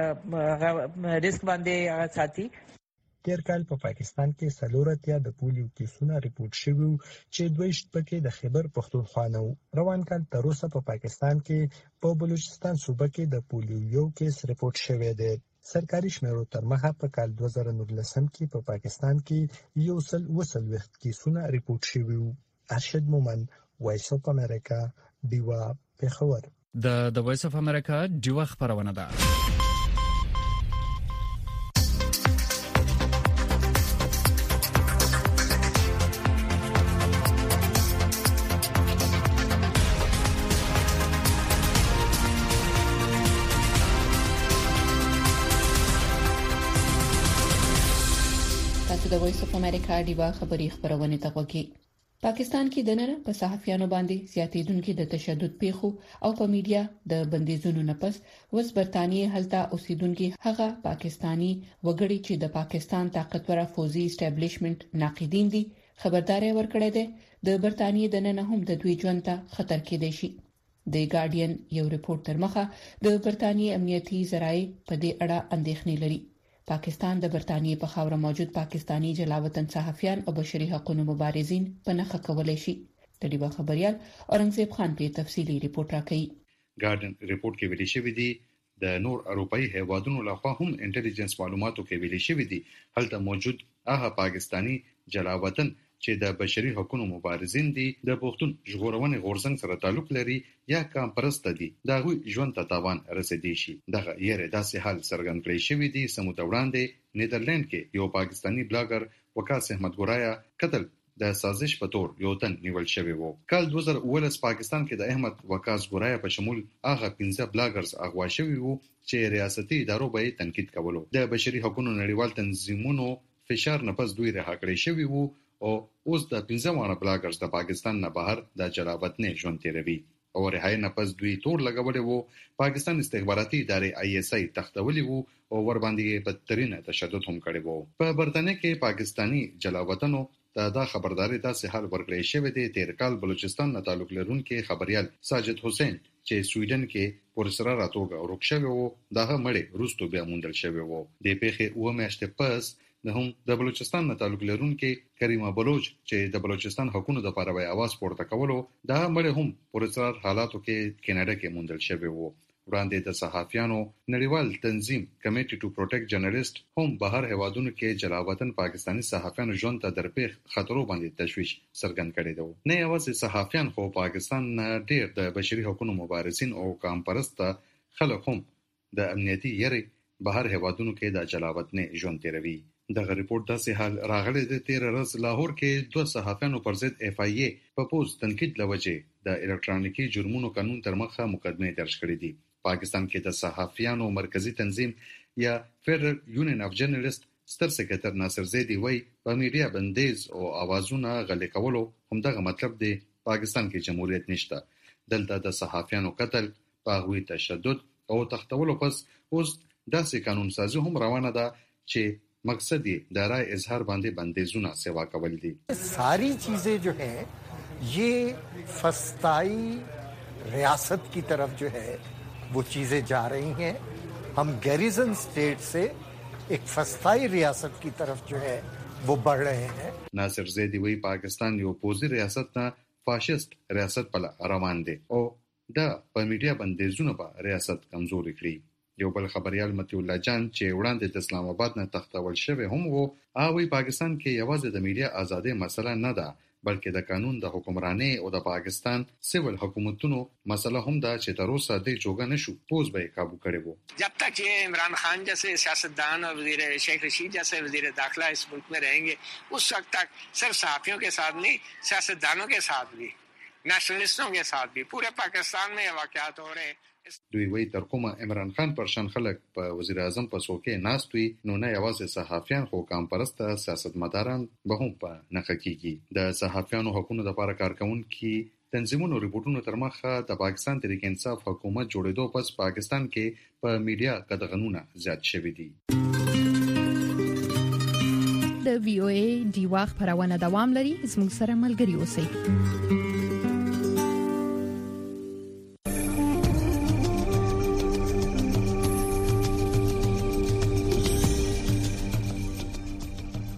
Speaker 24: ریسک باندې ساتي.
Speaker 13: تیر کال په پاکستان کې څلورتیا د پولیو کیسونه ریپورت شوي چې دویشت پکې د خیبر پختونخوا نه و. روان کال تر اوسه په پاکستان کې په بلوچستان صوبه کې د پولیو یو کیس ریپورت شوی دی. سرکاري شمیرو تر مخه په کال دوه زره نولسم کې په پاکستان کې یو سل وسلويخت کیسونه ریپورت شوي وو. ارشد مومن وایس اف امریکا دیوا پیښور.
Speaker 14: د د وایس اف امریکا دیوا خبرونه ده.
Speaker 4: د وایس اف امریکا دیوا خبری خبرونه ته وګورئ. پاکستان کې د نن په صحافیانو باندې زیاتېدونکو د تشدد پیښو او په میډیا د بندیزونو نه پس وس برتانیې هلته اوسیدونکو هغه پاکستانی وګړي چې د پاکستان طاقتور فوزي اسټابلیشمنت ناقدین دي خبرداري ورکړې ده د برتانیې د نن هم د دوی ژوند ته خطر کېدای شي. د ګارډین یو ریپورت تر مخه د برتانیې امنیتي ذرایع په دې اړه اندېښنې لري. پاکستان د برتانیې په خاوره موجود پاکستانی جلاوطن صحافیان او بشري حقوقو مبارزین په نخښه کولای شي. د ډیوا خبريال اورنګزیب خان په تفصیلی ریپورت راکړي.
Speaker 16: ګارډن ریپورت کې ویلي شوی دی د نور اروپאי هیوادونو لخوا هم انټيليجنس معلوماتو کې ویلي شوی دی هلته موجود هغه پاکستانی جلاوطن چې د بشري حقوقو مبارزین دي د پښتون ژغورونې غورځنګ سره تعلق لري یا کام پرسته دي دا غوي ژوند ته تاوان رسیدي شي. دغه یې داسې حال څرګند کړی شوی دی سموت وړاندې نیدرلند کې یو پاکستانی بلاګر وقاص احمد ګورایا قتل د سازش په تور یو تن نیول شوی وو. کال دوه زره اوولس پاکستان کې د احمد وقاص ګورایا په شمول هغه پنځه بلاګرز اغوا شوی وو چې ریاستي ادارو به تنقید کولو. د بشري حقوقو نړیوال تنظیمونو فشار نه پس دوی رها کړی شوی وو او اوس د پنځه وانه بلاګرز د پاکستان نه بهر د جلاوطن ژوند تیروي او رهاي نه پس دوی تور لګولې وو. پاکستان استخباراتي ادارې آی اس آی تختولې وو او ور باندې بدترینه تشدد هم کړی وو. په برتانیې کې پاکستانی جلاوطنو دا, دا خبرداري تاسو حال ورکړی شوی دی. تیر کال بلوچستان نه تعلق لرونکي خبريال ساجد حسین چې سویډن کې پورسره راتوګه ورک شوی وو دغه مړی روستو بیا موندل شوی وو. د پیښې و میاشتې پس د هم د بلوچستان نه تعلق لرونکي کریمه بلوچ چې د بلوچستان حکومت د لپاره وای आवाज پورته کولو دا مړی هم پورسره حالاتو کې کیناډا کې موندل شوی وو. وړاندې د صحافیانو نړیوال تنظیم کمیټي ټو پروټیکټ جرنالیست هم بهر هوادونو کې جلاوطن پاکستانی صحافیانو ژوند ته درپېښ خطرو باندې تشویش څرګند کړی دی. نه یوازې صحافیان خو پاکستان ډېر د بشري حقوقو مبارزین او کام پرسته خلک هم د امنیتي یری بهر هوادونو کې د جلاوطن ژوند تیروي. دغه ریپورت داسې حال راغلی د تیر ورځ لاهور کې دوه صحافیانو پر ضد اف ای ای په پوز تنقید لوجه د الکترونیکي جرمونو قانون تر مخه مقدمه درج کړې دي. پاکستان کې د صحافیانو مرکزی تنظیم یا فیډرل یونین اف جرنالیست ستر سکرټر ناصر زیدی وایي په میډیا بندیز او اوازونه غلې کولو همدغه مطلب دی پاکستان کې جمهوریت نشته. دلته د صحافیانو قتل، پاغوي تشدد او تختولو پس اوس داسې قانون سازي هم روانه ده چې مقصد یې د رائے اظهار باندې بندیزونه سیوا کول دي.
Speaker 1: सारी चीजें जो है ये फस्ताई रियासत की तरफ जो है वो चीजें जा रही हैं. हम गैरिजन स्टेट से एक फस्ताई रियासत की तरफ जो है वो बढ़ रहे हैं.
Speaker 16: ناصر زیدی وی پاکستان یو پوزي ریاست نه فاشیست ریاست په روان دي او دا په میډیا بندیزونه په ریاست کمزوري کړی. یو بل خبريال متي الله جان چې وړاندې د اسلام آباد نه تختول شوی هم وو اوی پاکستان کې یوازې د میډیا ازادي مسله نه ده بلکې د قانون د حکمرانۍ او د پاکستان سیول حکومتونو مسله هم ده چې تر اوسه د جوګه نشو پوز به काबू کړي وو.
Speaker 17: जब तक ये इमरान खान जैसे सियासतदान और वजीर शेख रशीद जैसे वजीर दाखिला इस मुल्क में रहेंगे उस वक्त तक सिर्फ सहाफियों के साथ नहीं सियासतदानों के साथ भी नेशनलिस्टों के साथ भी पूरे पाकिस्तान में वाकयात हो रहे हैं.
Speaker 16: دوی وی تر کومه عمران خان پر شان خلک په وزیر اعظم په څوکۍ ناستوي نو نه یوازې صحافیان خو کام پرسته سیاستمداران به هم په نخښه کیږي. د صحافیانو حقوقو لپاره کارکونکي تنظیمونو ریپورتونو تر مخه د پاکستان تحریک انصاف حکومت جوړېدو پس پاکستان کې په میډیا قدغنونه زیات شوي دي.
Speaker 2: د وی او ای ډیوا خبرونه دوام لري زموږ سره ملګري اوسئ.